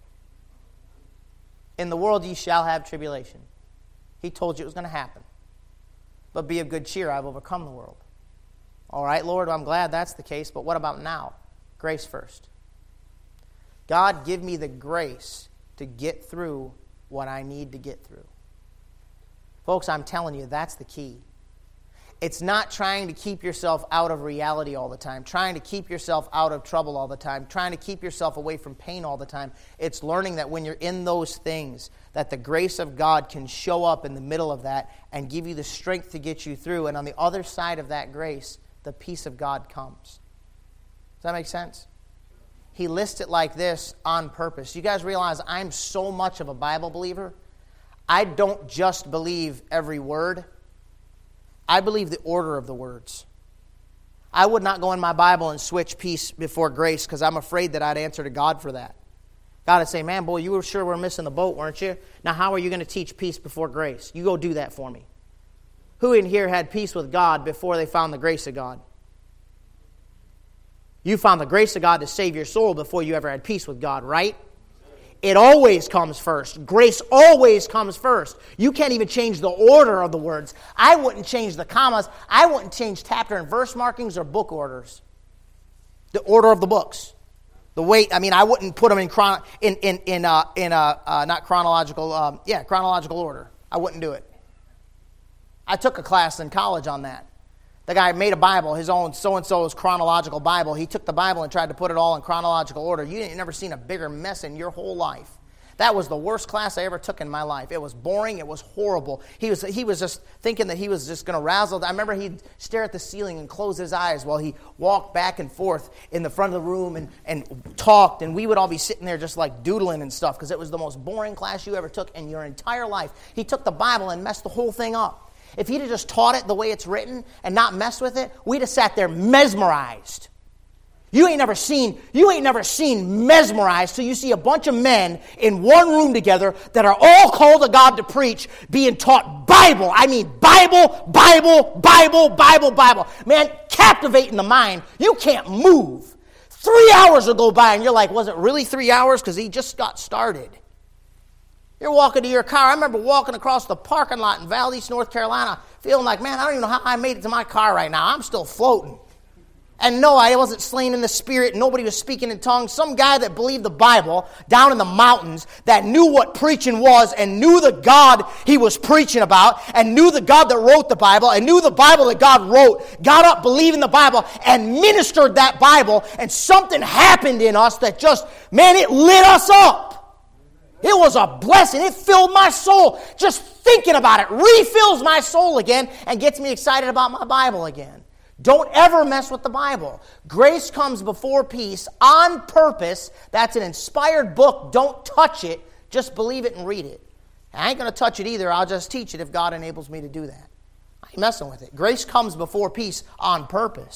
In the world ye shall have tribulation. He told you it was going to happen. But be of good cheer, I've overcome the world. All right, Lord, I'm glad that's the case, but what about now? Grace first. God, give me the grace to get through what I need to get through. Folks, I'm telling you, that's the key. It's not trying to keep yourself out of reality all the time, trying to keep yourself out of trouble all the time, trying to keep yourself away from pain all the time. It's learning that when you're in those things, that the grace of God can show up in the middle of that and give you the strength to get you through. And on the other side of that grace, the peace of God comes. Does that make sense? He lists it like this on purpose. You guys realize I'm so much of a Bible believer. I don't just believe every word. I believe the order of the words. I would not go in my Bible and switch peace before grace because I'm afraid that I'd answer to God for that. God would say, man, boy, you were sure we're missing the boat, weren't you? Now, how are you going to teach peace before grace? You go do that for me. Who in here had peace with God before they found the grace of God? You found the grace of God to save your soul before you ever had peace with God, right? It always comes first. Grace always comes first. You can't even change the order of the words. I wouldn't change the commas. I wouldn't change chapter and verse markings or book orders. The order of the books. The weight, I mean, I wouldn't put them in chron- in in in uh, in uh, uh, not chronological, um, yeah, chronological order. I wouldn't do it. I took a class in college on that. The guy made a Bible, his own so-and-so's chronological Bible. He took the Bible and tried to put it all in chronological order. You ain't never seen a bigger mess in your whole life. That was the worst class I ever took in my life. It was boring. It was horrible. He was he was just thinking that he was just going to razzle. I remember he'd stare at the ceiling and close his eyes while he walked back and forth in the front of the room and, and talked. And we would all be sitting there just like doodling and stuff because it was the most boring class you ever took in your entire life. He took the Bible and messed the whole thing up. If he'd have just taught it the way it's written and not messed with it, we'd have sat there mesmerized. You ain't never seen, you ain't never seen mesmerized till you see a bunch of men in one room together that are all called to God to preach, being taught Bible. I mean Bible, Bible, Bible, Bible, Bible. Man, captivating the mind. You can't move. Three hours will go by and you're like, was it really three hours? Because he just got started. You're walking to your car. I remember walking across the parking lot in Valdez, North Carolina, feeling like, man, I don't even know how I made it to my car right now. I'm still floating. And no, I wasn't slain in the spirit. Nobody was speaking in tongues. Some guy that believed the Bible down in the mountains that knew what preaching was and knew the God he was preaching about and knew the God that wrote the Bible and knew the Bible that God wrote, got up believing the Bible and ministered that Bible, and something happened in us that just, man, it lit us up. It was a blessing. It filled my soul. Just thinking about it refills my soul again and gets me excited about my Bible again. Don't ever mess with the Bible. Grace comes before peace on purpose. That's an inspired book. Don't touch it. Just believe it and read it. I ain't going to touch it either. I'll just teach it if God enables me to do that. I ain't messing with it. Grace comes before peace on purpose.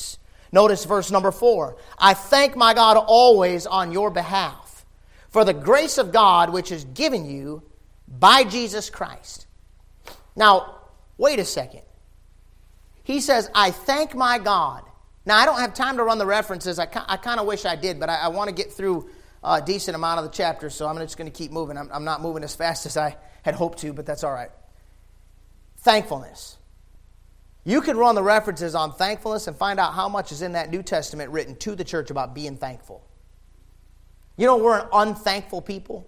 Notice verse number four. I thank my God always on your behalf for the grace of God which is given you by Jesus Christ. Now, wait a second. He says, I thank my God. Now, I don't have time to run the references. I, I kind of wish I did, but I, I want to get through a decent amount of the chapter, so I'm just going to keep moving. I'm, I'm not moving as fast as I had hoped to, but that's all right. Thankfulness. You can run the references on thankfulness and find out how much is in that New Testament written to the church about being thankful. You know, we're an unthankful people.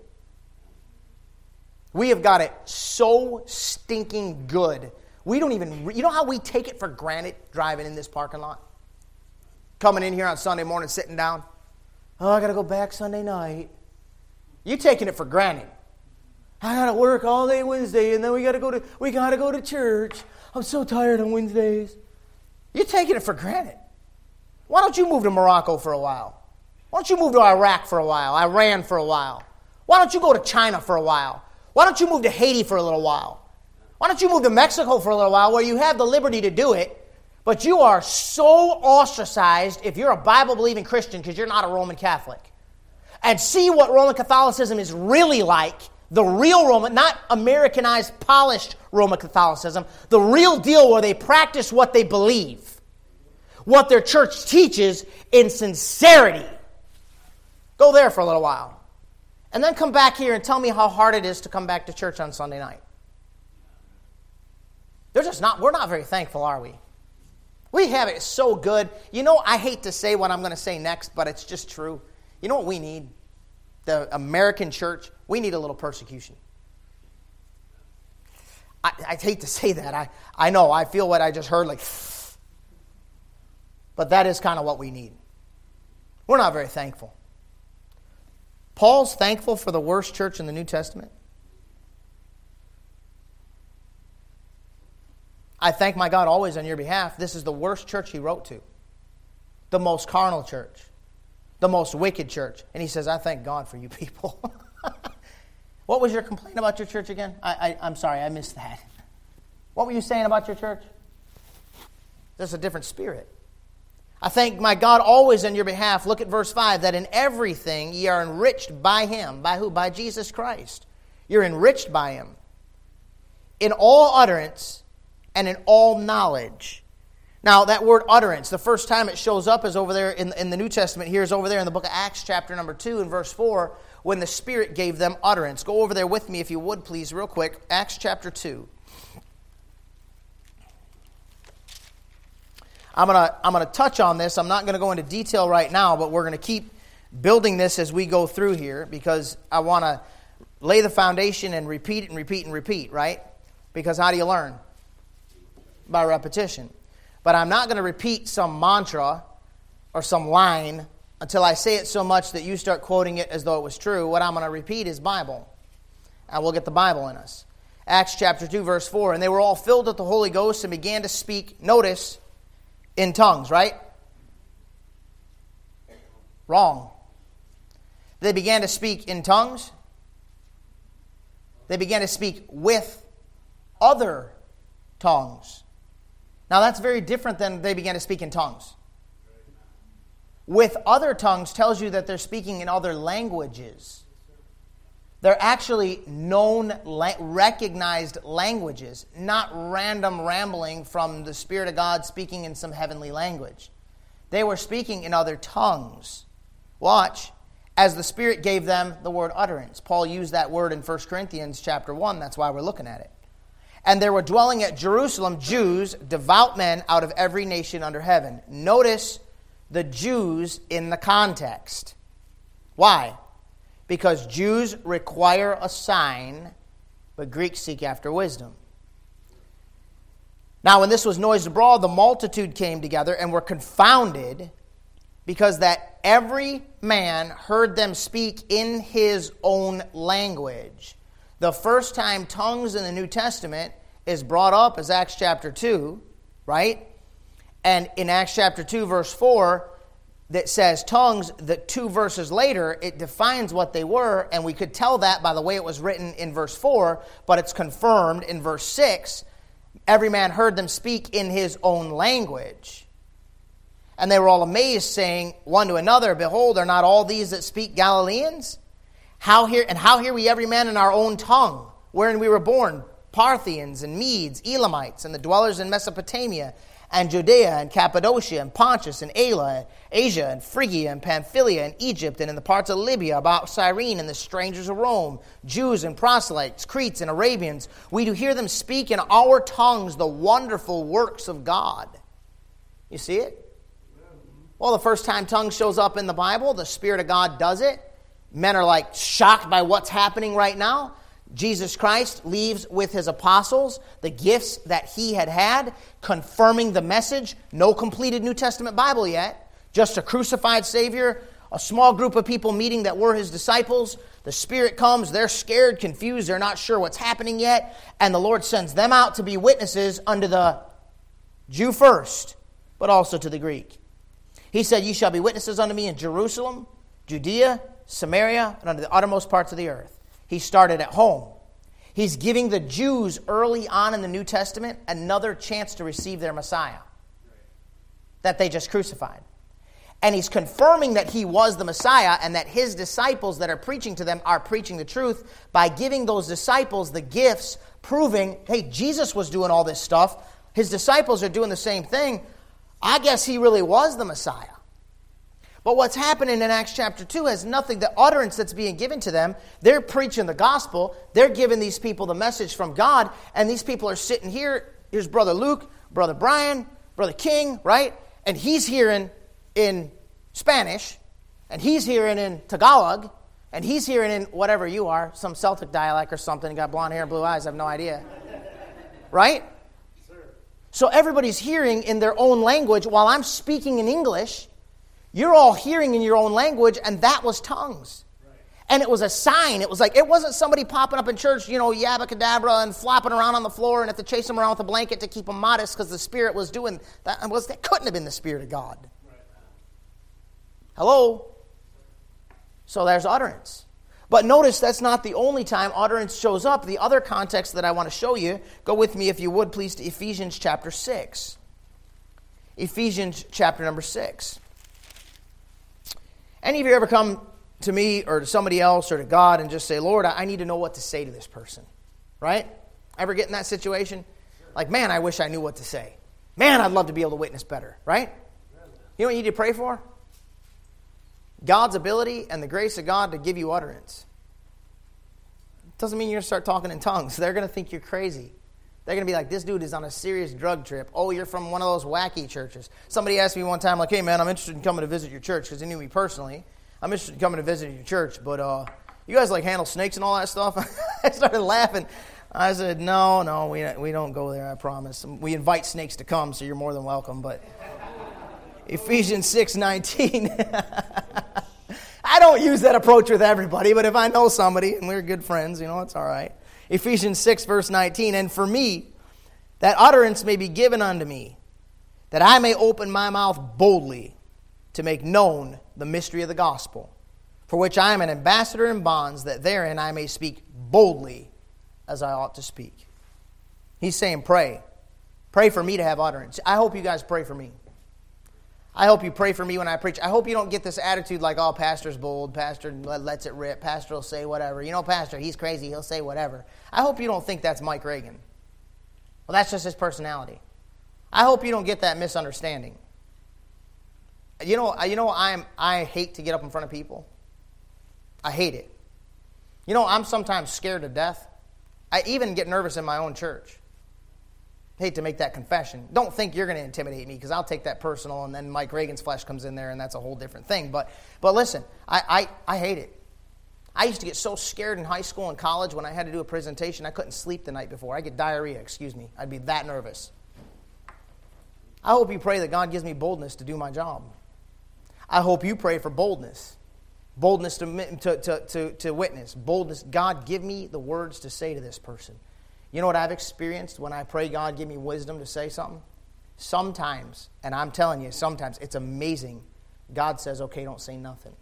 We have got it so stinking good. We don't even, you know how we take it for granted driving in this parking lot? Coming in here on Sunday morning, sitting down. Oh, I got to go back Sunday night. You're taking it for granted. I got to work all day Wednesday, and then we got to go to we got to go to church. I'm so tired on Wednesdays. You're taking it for granted. Why don't you move to Morocco for a while? Why don't you move to Iraq for a while, Iran for a while? Why don't you go to China for a while? Why don't you move to Haiti for a little while? Why don't you move to Mexico for a little while where you have the liberty to do it, but you are so ostracized if you're a Bible-believing Christian because you're not a Roman Catholic. And see what Roman Catholicism is really like, the real Roman, not Americanized, polished Roman Catholicism, the real deal where they practice what they believe, what their church teaches in sincerity. Go there for a little while. And then come back here and tell me how hard it is to come back to church on Sunday night. They're just not, we're not very thankful, are we? We have it so good. You know, I hate to say what I'm going to say next, but it's just true. You know what we need? The American church, we need a little persecution. I, I hate to say that. I, I know, I feel what I just heard like, but that is kind of what we need. We're not very thankful. Paul's thankful for the worst church in the New Testament. I thank my God always on your behalf. This is the worst church he wrote to. The most carnal church. The most wicked church. And he says, I thank God for you people. What was your complaint about your church again? I, I, I'm sorry, I missed that. What were you saying about your church? There's a different spirit. I thank my God always on your behalf. Look at verse five. That in everything ye are enriched by him. By who? By Jesus Christ. You're enriched by him. In all utterance and in all knowledge. Now, that word utterance, the first time it shows up is over there in, in the New Testament. Here is over there in the book of Acts, chapter number two, and verse four, when the Spirit gave them utterance. Go over there with me, if you would, please, real quick. Acts chapter two. I'm going to I'm going to touch on this. I'm not going to go into detail right now, but we're going to keep building this as we go through here because I want to lay the foundation and repeat it and repeat and repeat, right? Because how do you learn? By repetition. But I'm not going to repeat some mantra or some line until I say it so much that you start quoting it as though it was true. What I'm going to repeat is Bible. And we'll get the Bible in us. Acts chapter two, verse four. And they were all filled with the Holy Ghost and began to speak, notice, in tongues, right? Wrong. They began to speak in tongues. They began to speak with other tongues. Now that's very different than they began to speak in tongues. With other tongues tells you that they're speaking in other languages. They're actually known, recognized languages, not random rambling from the Spirit of God speaking in some heavenly language. They were speaking in other tongues. Watch. As the Spirit gave them the word utterance. Paul used that word in First Corinthians chapter one. That's why we're looking at it. And there were dwelling at Jerusalem Jews, devout men out of every nation under heaven. Notice the Jews in the context. Why? Because Jews require a sign, but Greeks seek after wisdom. Now, when this was noised abroad, the multitude came together and were confounded, because that every man heard them speak in his own language. The first time tongues in the New Testament is brought up is Acts chapter two, right? And in Acts chapter two, verse four, that says tongues, the two verses later, it defines what they were, and we could tell that by the way it was written in verse four, but it's confirmed in verse six. Every man heard them speak in his own language. And they were all amazed, saying one to another, Behold, are not all these that speak Galileans? How hear and how hear we every man in our own tongue, wherein we were born, Parthians and Medes, Elamites, and the dwellers in Mesopotamia, and Judea, and Cappadocia, and Pontus, and Ala, Asia, and Phrygia, and Pamphylia, and Egypt, and in the parts of Libya, about Cyrene, and the strangers of Rome, Jews and proselytes, Cretes and Arabians, we do hear them speak in our tongues the wonderful works of God. You see it? Well, the first time tongues shows up in the Bible, the Spirit of God does it. Men are like shocked by what's happening right now. Jesus Christ leaves with his apostles the gifts that he had had, confirming the message. No completed New Testament Bible yet. Just a crucified Savior, a small group of people meeting that were his disciples. The Spirit comes, they're scared, confused, they're not sure what's happening yet. And the Lord sends them out to be witnesses unto the Jew first, but also to the Greek. He said, Ye shall be witnesses unto me in Jerusalem, Judea, Samaria, and unto the uttermost parts of the earth. He started at home. He's giving the Jews early on in the New Testament another chance to receive their Messiah that they just crucified. And he's confirming that he was the Messiah and that his disciples that are preaching to them are preaching the truth by giving those disciples the gifts, proving, hey, Jesus was doing all this stuff. His disciples are doing the same thing. I guess he really was the Messiah. But what's happening in Acts chapter two has nothing, the utterance that's being given to them, they're preaching the gospel, they're giving these people the message from God, and these people are sitting here, here's Brother Luke, Brother Brian, Brother King, right? And he's hearing in Spanish, and he's hearing in Tagalog, and he's hearing in whatever you are, some Celtic dialect or something, got blonde hair and blue eyes, I have no idea. Right? So everybody's hearing in their own language while I'm speaking in English. You're all hearing in your own language, and that was tongues. Right. And it was a sign. It was like, it wasn't somebody popping up in church, you know, yabba cadabra and flopping around on the floor and have to chase them around with a blanket to keep them modest because the Spirit was doing that. Was, that couldn't have been the Spirit of God. Right. Hello? So there's utterance. But notice that's not the only time utterance shows up. The other context that I want to show you, go with me if you would please to Ephesians chapter six. Ephesians chapter number six. Any of you ever come to me or to somebody else or to God and just say, Lord, I need to know what to say to this person, right? Ever get in that situation? Like, man, I wish I knew what to say. Man, I'd love to be able to witness better, right? You know what you need to pray for? God's ability and the grace of God to give you utterance. Doesn't mean you're going to start talking in tongues. They're going to think you're crazy. They're going to be like, this dude is on a serious drug trip. Oh, you're from one of those wacky churches. Somebody asked me one time, like, hey, man, I'm interested in coming to visit your church because they knew me personally. I'm interested in coming to visit your church, but uh, you guys, like, handle snakes and all that stuff? I started laughing. I said, no, no, we, we don't go there, I promise. We invite snakes to come, so you're more than welcome, but Ephesians six nineteen. I don't use that approach with everybody, but if I know somebody and we're good friends, you know, it's all right. Ephesians six, verse nineteen, and for me, that utterance may be given unto me, that I may open my mouth boldly to make known the mystery of the gospel, for which I am an ambassador in bonds, that therein I may speak boldly as I ought to speak. He's saying pray. Pray for me to have utterance. I hope you guys pray for me. I hope you pray for me when I preach. I hope you don't get this attitude like, oh, pastor's bold, pastor lets it rip, pastor will say whatever. You know, pastor, he's crazy, he'll say whatever. I hope you don't think that's Mike Reagan. Well, that's just his personality. I hope you don't get that misunderstanding. You know, you know, I'm I hate to get up in front of people. I hate it. You know, I'm sometimes scared to death. I even get nervous in my own church. I hate to make that confession. Don't think you're going to intimidate me because I'll take that personal and then Mike Reagan's flesh comes in there and that's a whole different thing. But but listen, I, I, I hate it. I used to get so scared in high school and college when I had to do a presentation, I couldn't sleep the night before. I'd get diarrhea, excuse me. I'd be that nervous. I hope you pray that God gives me boldness to do my job. I hope you pray for boldness. Boldness to, to, to, to, to witness. Boldness. God, give me the words to say to this person. You know what I've experienced when I pray, God, give me wisdom to say something? Sometimes, and I'm telling you, sometimes it's amazing. God says, okay, don't say nothing.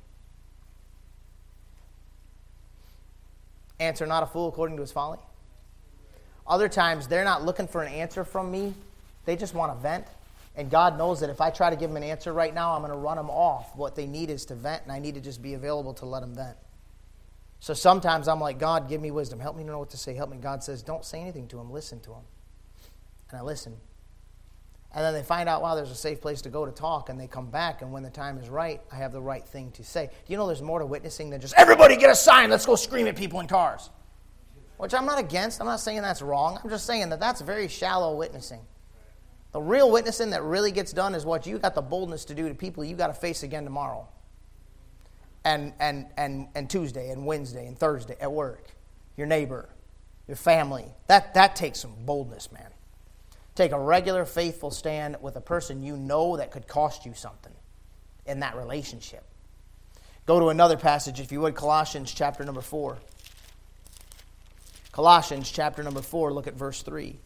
Answer not a fool according to his folly. Other times, they're not looking for an answer from me. They just want to vent. And God knows that if I try to give them an answer right now, I'm going to run them off. What they need is to vent, and I need to just be available to let them vent. So sometimes I'm like, God, give me wisdom. Help me to know what to say. Help me. God says, don't say anything to them. Listen to them. And I listen. And then they find out, wow, there's a safe place to go to talk, and they come back, and when the time is right, I have the right thing to say. Do you know there's more to witnessing than just, everybody get a sign, let's go scream at people in cars? Which I'm not against. I'm not saying that's wrong. I'm just saying that that's very shallow witnessing. The real witnessing that really gets done is what you got the boldness to do to people you got to face again tomorrow. And, and, and, and Tuesday and Wednesday and Thursday at work. Your neighbor, your family. That, that takes some boldness, man. Take a regular, faithful stand with a person you know that could cost you something in that relationship. Go to another passage, if you would, Colossians chapter number four. Colossians chapter number four, look at verse three.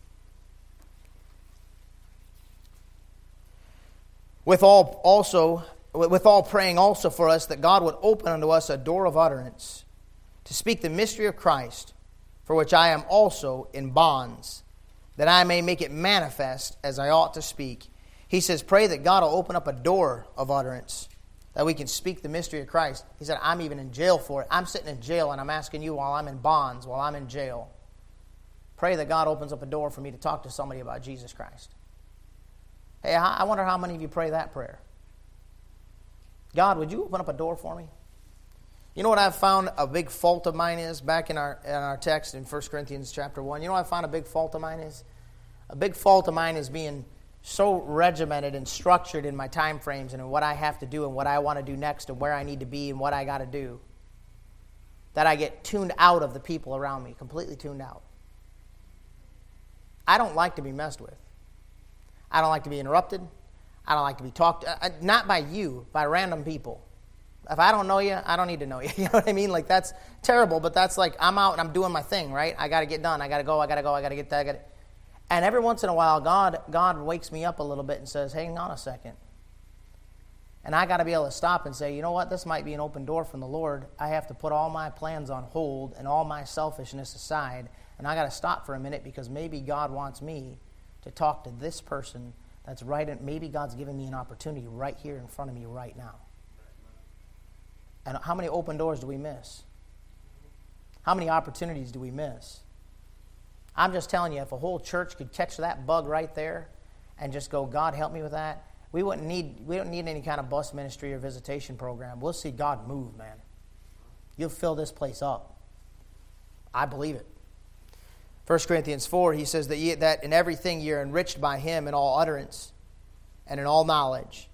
With all also, with all praying also for us that God would open unto us a door of utterance to speak the mystery of Christ, for which I am also in bonds, that I may make it manifest as I ought to speak. He says, pray that God will open up a door of utterance, that we can speak the mystery of Christ. He said, I'm even in jail for it. I'm sitting in jail, and I'm asking you while I'm in bonds, while I'm in jail. Pray that God opens up a door for me to talk to somebody about Jesus Christ. Hey, I wonder how many of you pray that prayer. God, would you open up a door for me? You know what I've found a big fault of mine is, back in our in our text in First Corinthians chapter one, you know what I found a big fault of mine is? A big fault of mine is being so regimented and structured in my time frames and in what I have to do and what I want to do next and where I need to be and what I got to do, that I get tuned out of the people around me, completely tuned out. I don't like to be messed with. I don't like to be interrupted. I don't like to be talked to, uh, not by you, by random people. If I don't know you, I don't need to know you. You know what I mean? Like, that's terrible, but that's like, I'm out and I'm doing my thing, right? I got to get done. I got to go. I got to go. I got to get that. I gotta... And every once in a while, God, God wakes me up a little bit and says, hang on a second. And I got to be able to stop and say, you know what? This might be an open door from the Lord. I have to put all my plans on hold and all my selfishness aside. And I got to stop for a minute because maybe God wants me to talk to this person that's right. And maybe God's giving me an opportunity right here in front of me right now. And how many open doors do we miss? How many opportunities do we miss? I'm just telling you, if a whole church could catch that bug right there and just go, God, help me with that, we wouldn't need we don't need any kind of bus ministry or visitation program. We'll see God move, man. You'll fill this place up. I believe it. First Corinthians four, he says that, ye, that in everything you're enriched by him in all utterance and in all knowledge.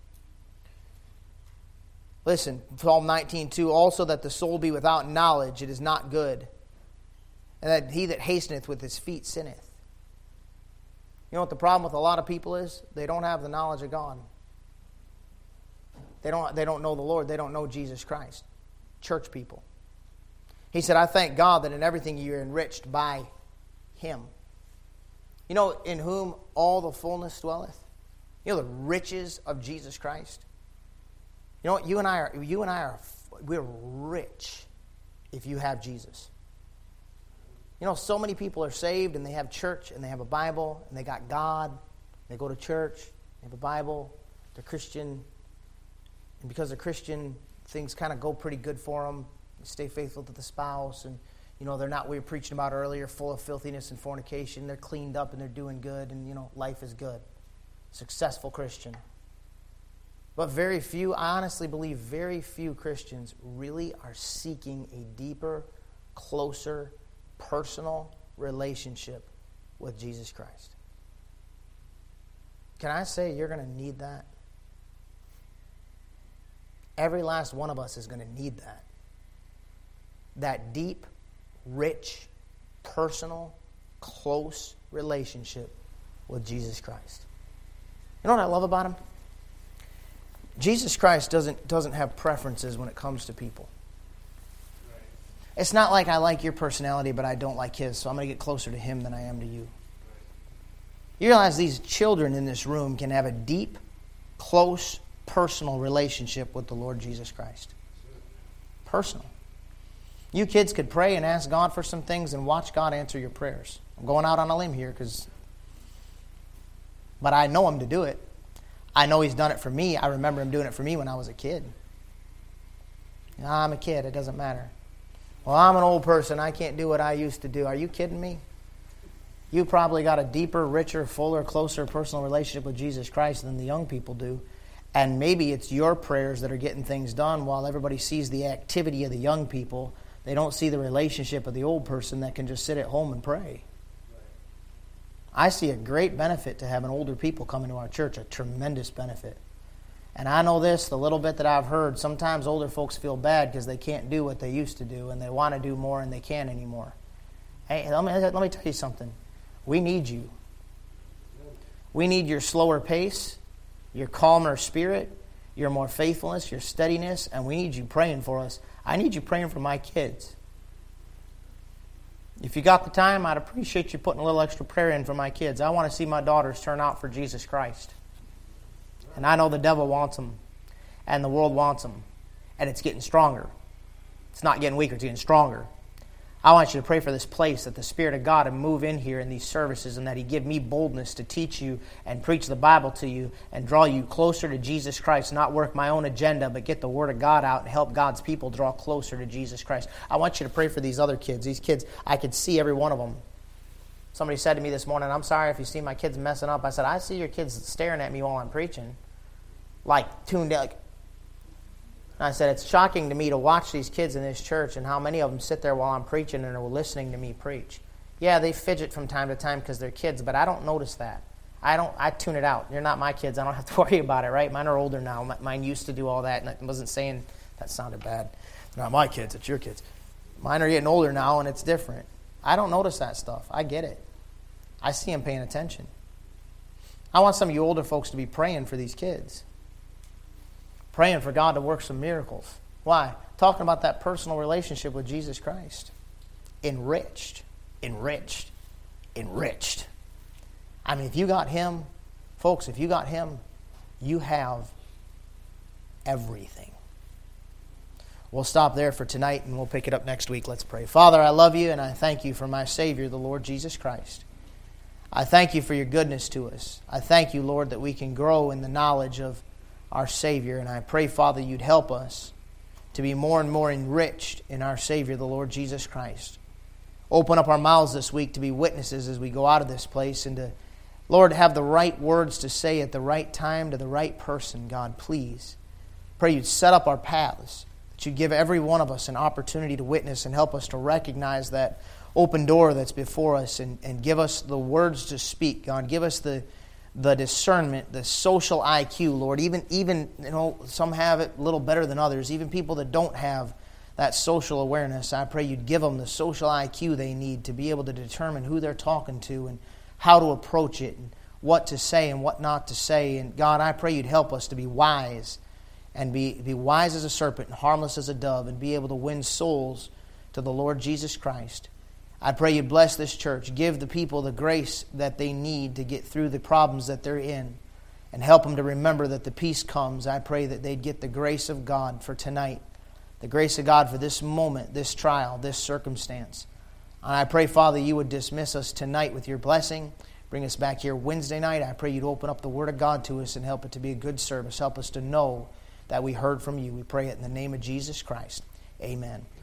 Listen, Psalm nineteen two, also that the soul be without knowledge, it is not good. And that he that hasteneth with his feet sinneth. You know what the problem with a lot of people is? They don't have the knowledge of God. They don't, they don't know the Lord. They don't know Jesus Christ. Church people. He said, I thank God that in everything you're enriched by him. You know, in whom all the fullness dwelleth. You know the riches of Jesus Christ. You know what? You and I are, you and I are, we're rich if you have Jesus. You know, so many people are saved and they have church and they have a Bible and they got God. They go to church, they have a Bible, they're Christian. And because they're Christian, things kind of go pretty good for them. They stay faithful to the spouse. And, you know, they're not, we were preaching about earlier, full of filthiness and fornication. They're cleaned up and they're doing good and, you know, life is good. Successful Christian. But very few, I honestly believe very few Christians really are seeking a deeper, closer, personal relationship with Jesus Christ. Can I say you're going to need that? Every last one of us is going to need that. That deep, rich, personal, close relationship with Jesus Christ. You know what I love about him? Jesus Christ doesn't, doesn't have preferences when it comes to people. It's not like I like your personality, but I don't like his, so I'm going to get closer to him than I am to you. You realize these children in this room can have a deep, close, personal relationship with the Lord Jesus Christ. Personal. You kids could pray and ask God for some things and watch God answer your prayers. I'm going out on a limb here, because, but I know him to do it. I know He's done it for me. I remember Him doing it for me when I was a kid. I'm a kid. It doesn't matter. Well, I'm an old person. I can't do what I used to do. Are you kidding me? You probably got a deeper, richer, fuller, closer personal relationship with Jesus Christ than the young people do. And maybe it's your prayers that are getting things done while everybody sees the activity of the young people. They don't see the relationship of the old person that can just sit at home and pray. I see a great benefit to having older people come into our church, a tremendous benefit. And I know this, the little bit that I've heard, sometimes older folks feel bad because they can't do what they used to do, and they want to do more and they can't anymore. Hey, let me, let me tell you something. We need you. We need your slower pace, your calmer spirit, your more faithfulness, your steadiness, and we need you praying for us. I need you praying for my kids. If you got the time, I'd appreciate you putting a little extra prayer in for my kids. I want to see my daughters turn out for Jesus Christ. And I know the devil wants them, and the world wants them, and it's getting stronger. It's not getting weaker, it's getting stronger. I want you to pray for this place, that the Spirit of God would move in here in these services, and that He give me boldness to teach you and preach the Bible to you and draw you closer to Jesus Christ, not work my own agenda, but get the Word of God out and help God's people draw closer to Jesus Christ. I want you to pray for these other kids. These kids, I could see every one of them. Somebody said to me this morning, I'm sorry if you see my kids messing up. I said, I see your kids staring at me while I'm preaching, like tuned in, like, and I said, it's shocking to me to watch these kids in this church and how many of them sit there while I'm preaching and are listening to me preach. Yeah, they fidget from time to time because they're kids, but I don't notice that. I don't. I tune it out. You're not my kids. I don't have to worry about it, right? Mine are older now. Mine used to do all that, and I wasn't saying that sounded bad. They're not my kids. It's your kids. Mine are getting older now, and it's different. I don't notice that stuff. I get it. I see them paying attention. I want some of you older folks to be praying for these kids. Praying for God to work some miracles. Why? Talking about that personal relationship with Jesus Christ. Enriched. Enriched. Enriched. I mean, if you got Him, folks, if you got Him, you have everything. We'll stop there for tonight and we'll pick it up next week. Let's pray. Father, I love you and I thank you for my Savior, the Lord Jesus Christ. I thank you for your goodness to us. I thank you, Lord, that we can grow in the knowledge of our Savior. And I pray, Father, you'd help us to be more and more enriched in our Savior, the Lord Jesus Christ. Open up our mouths this week to be witnesses as we go out of this place and to, Lord, have the right words to say at the right time to the right person, God, please. Pray you'd set up our paths, that you'd give every one of us an opportunity to witness and help us to recognize that open door that's before us and, and give us the words to speak, God. Give us the the discernment, the social I Q, Lord. Even, even you know, some have it a little better than others. Even people that don't have that social awareness, I pray you'd give them the social I Q they need to be able to determine who they're talking to and how to approach it and what to say and what not to say. And God, I pray you'd help us to be wise and be, be wise as a serpent and harmless as a dove and be able to win souls to the Lord Jesus Christ. I pray you bless this church. Give the people the grace that they need to get through the problems that they're in and help them to remember that the peace comes. I pray that they'd get the grace of God for tonight, the grace of God for this moment, this trial, this circumstance. And I pray, Father, you would dismiss us tonight with your blessing. Bring us back here Wednesday night. I pray you'd open up the Word of God to us and help it to be a good service. Help us to know that we heard from you. We pray it in the name of Jesus Christ. Amen.